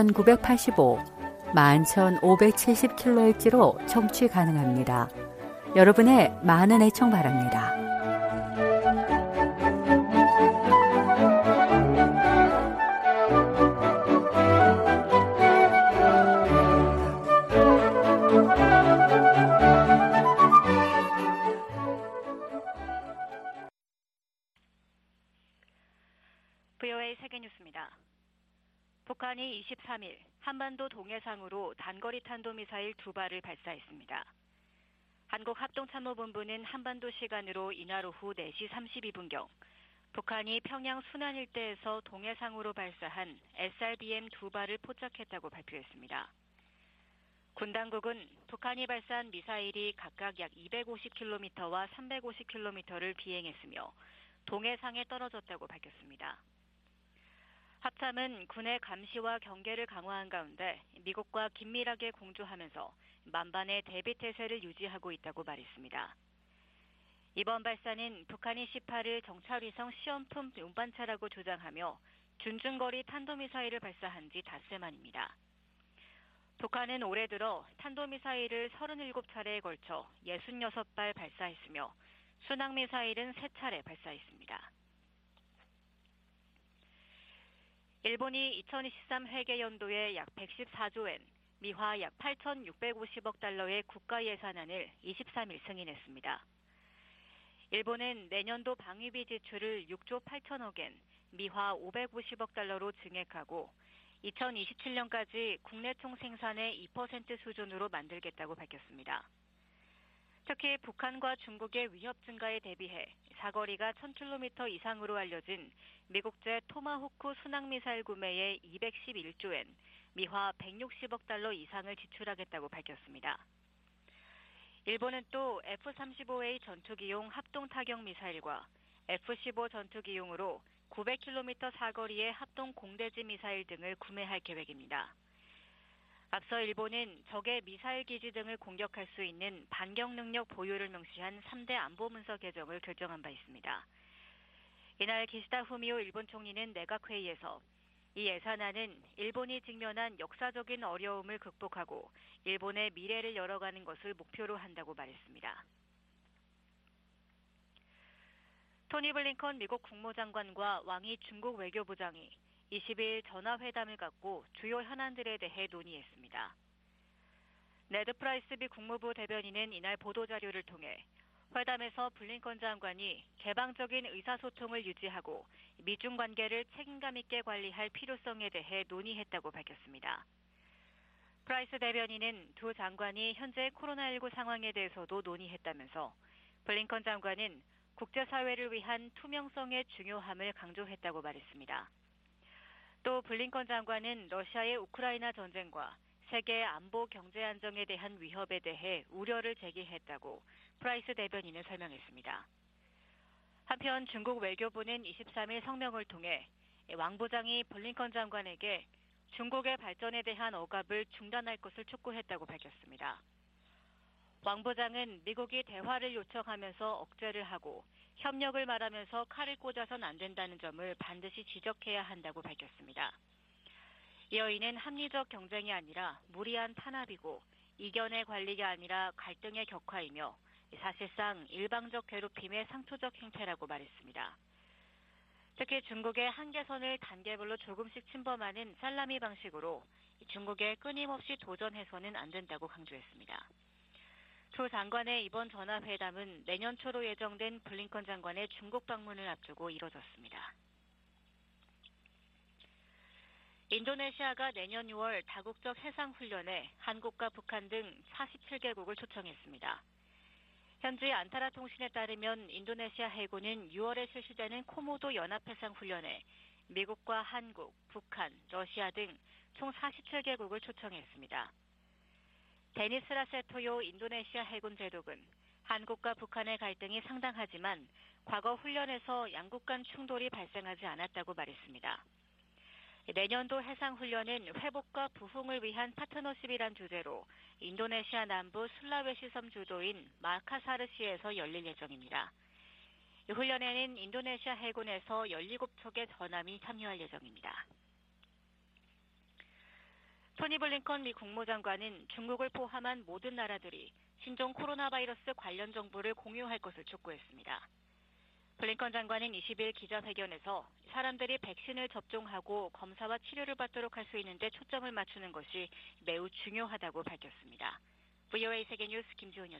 구천구백팔십오, 만 천오백칠십 킬로헤르츠로 청취 가능합니다. 여러분의 많은 애청 바랍니다. 브이오에이 세계뉴스입니다. 북한이 이십삼 일 한반도 동해상으로 단거리 탄도미사일 두 발을 발사했습니다. 한국합동참모본부는 한반도 시간으로 이날 오후 네 시 삼십이 분경 북한이 평양 순안 일대에서 동해상으로 발사한 에스알비엠 두 발을 포착했다고 발표했습니다. 군 당국은 북한이 발사한 미사일이 각각 약 이백오십 킬로미터와 삼백오십 킬로미터를 비행했으며 동해상에 떨어졌다고 밝혔습니다. 합참은 군의 감시와 경계를 강화한 가운데 미국과 긴밀하게 공조하면서 만반의 대비 태세를 유지하고 있다고 말했습니다. 이번 발사는 북한이 십팔 일 정찰위성 시험품 운반차라고 주장하며 준중거리 탄도미사일을 발사한 지 닷새 만입니다. 북한은 올해 들어 탄도미사일을 서른일곱 차례에 걸쳐 육십육 발 발사했으며 순항미사일은 세 차례 발사했습니다. 일본이 이천이십삼 회계연도에 약 백십사조 엔, 미화 약 팔천육백오십억 달러의 국가 예산안을 이십삼 일 승인했습니다. 일본은 내년도 방위비 지출을 육조 팔천억 엔, 미화 오백오십억 달러로 증액하고 이천이십칠 년까지 국내 총생산의 이 퍼센트 수준으로 만들겠다고 밝혔습니다. 특히 북한과 중국의 위협 증가에 대비해 사거리가 천 킬로미터 이상으로 알려진 미국제 토마호크 순항미사일 구매에 이백십일조 엔, 미화 백육십억 달러 이상을 지출하겠다고 밝혔습니다. 일본은 또 에프 삼십오 에이 전투기용 합동타격미사일과 에프 십오 전투기용으로 구백 킬로미터 사거리의 합동 공대지 미사일 등을 구매할 계획입니다. 앞서 일본은 적의 미사일 기지 등을 공격할 수 있는 반격 능력 보유를 명시한 삼 대 안보문서 개정을 결정한 바 있습니다. 이날 기시다 후미오 일본 총리는 내각회의에서 이 예산안은 일본이 직면한 역사적인 어려움을 극복하고 일본의 미래를 열어가는 것을 목표로 한다고 말했습니다. 토니 블링컨 미국 국무장관과 왕이 중국 외교부장이 이십 일 전화회담을 갖고 주요 현안들에 대해 논의했습니다. 네드 프라이스 미 국무부 대변인은 이날 보도자료를 통해 회담에서 블링컨 장관이 개방적인 의사소통을 유지하고 미중 관계를 책임감 있게 관리할 필요성에 대해 논의했다고 밝혔습니다. 프라이스 대변인은 두 장관이 현재 코로나십구 상황에 대해서도 논의했다면서 블링컨 장관은 국제사회를 위한 투명성의 중요함을 강조했다고 말했습니다. 또 블링컨 장관은 러시아의 우크라이나 전쟁과 세계 안보 경제 안정에 대한 위협에 대해 우려를 제기했다고 프라이스 대변인은 설명했습니다. 한편 중국 외교부는 이십삼 일 성명을 통해 왕 부장이 블링컨 장관에게 중국의 발전에 대한 억압을 중단할 것을 촉구했다고 밝혔습니다. 왕 부장은 미국이 대화를 요청하면서 억제를 하고 협력을 말하면서 칼을 꽂아선 안 된다는 점을 반드시 지적해야 한다고 밝혔습니다. 이어 이는 합리적 경쟁이 아니라 무리한 탄압이고 이견의 관리가 아니라 갈등의 격화이며 사실상 일방적 괴롭힘의 상투적 행태라고 말했습니다. 특히 중국의 한계선을 단계별로 조금씩 침범하는 살라미 방식으로 중국에 끊임없이 도전해서는 안 된다고 강조했습니다. 두 장관의 이번 전화회담은 내년 초로 예정된 블링컨 장관의 중국 방문을 앞두고 이뤄졌습니다. 인도네시아가 내년 유월 다국적 해상훈련에 한국과 북한 등 사십칠 개국을 초청했습니다. 현지 안타라 통신에 따르면 인도네시아 해군은 유월에 실시되는 코모도 연합해상훈련에 미국과 한국, 북한, 러시아 등 총 사십칠 개국을 초청했습니다. 데니스 라세토요 인도네시아 해군 제독은 한국과 북한의 갈등이 상당하지만 과거 훈련에서 양국 간 충돌이 발생하지 않았다고 말했습니다. 내년도 해상훈련은 회복과 부흥을 위한 파트너십이란 주제로 인도네시아 남부 술라웨시 섬 주도인 마카사르시에서 열릴 예정입니다. 이 훈련에는 인도네시아 해군에서 열일곱 척의 전함이 참여할 예정입니다. 토니 블링컨 미 국무장관은 중국을 포함한 모든 나라들이 신종 코로나 바이러스 관련 정보를 공유할 것을 촉구했습니다. 블링컨 장관은 이십일 기자회견에서 사람들이 백신을 접종하고 검사와 치료를 받도록 할 수 있는데 초점을 맞추는 것이 매우 중요하다고 밝혔습니다. 브이오에이 세계뉴스 김지훈이었습니다.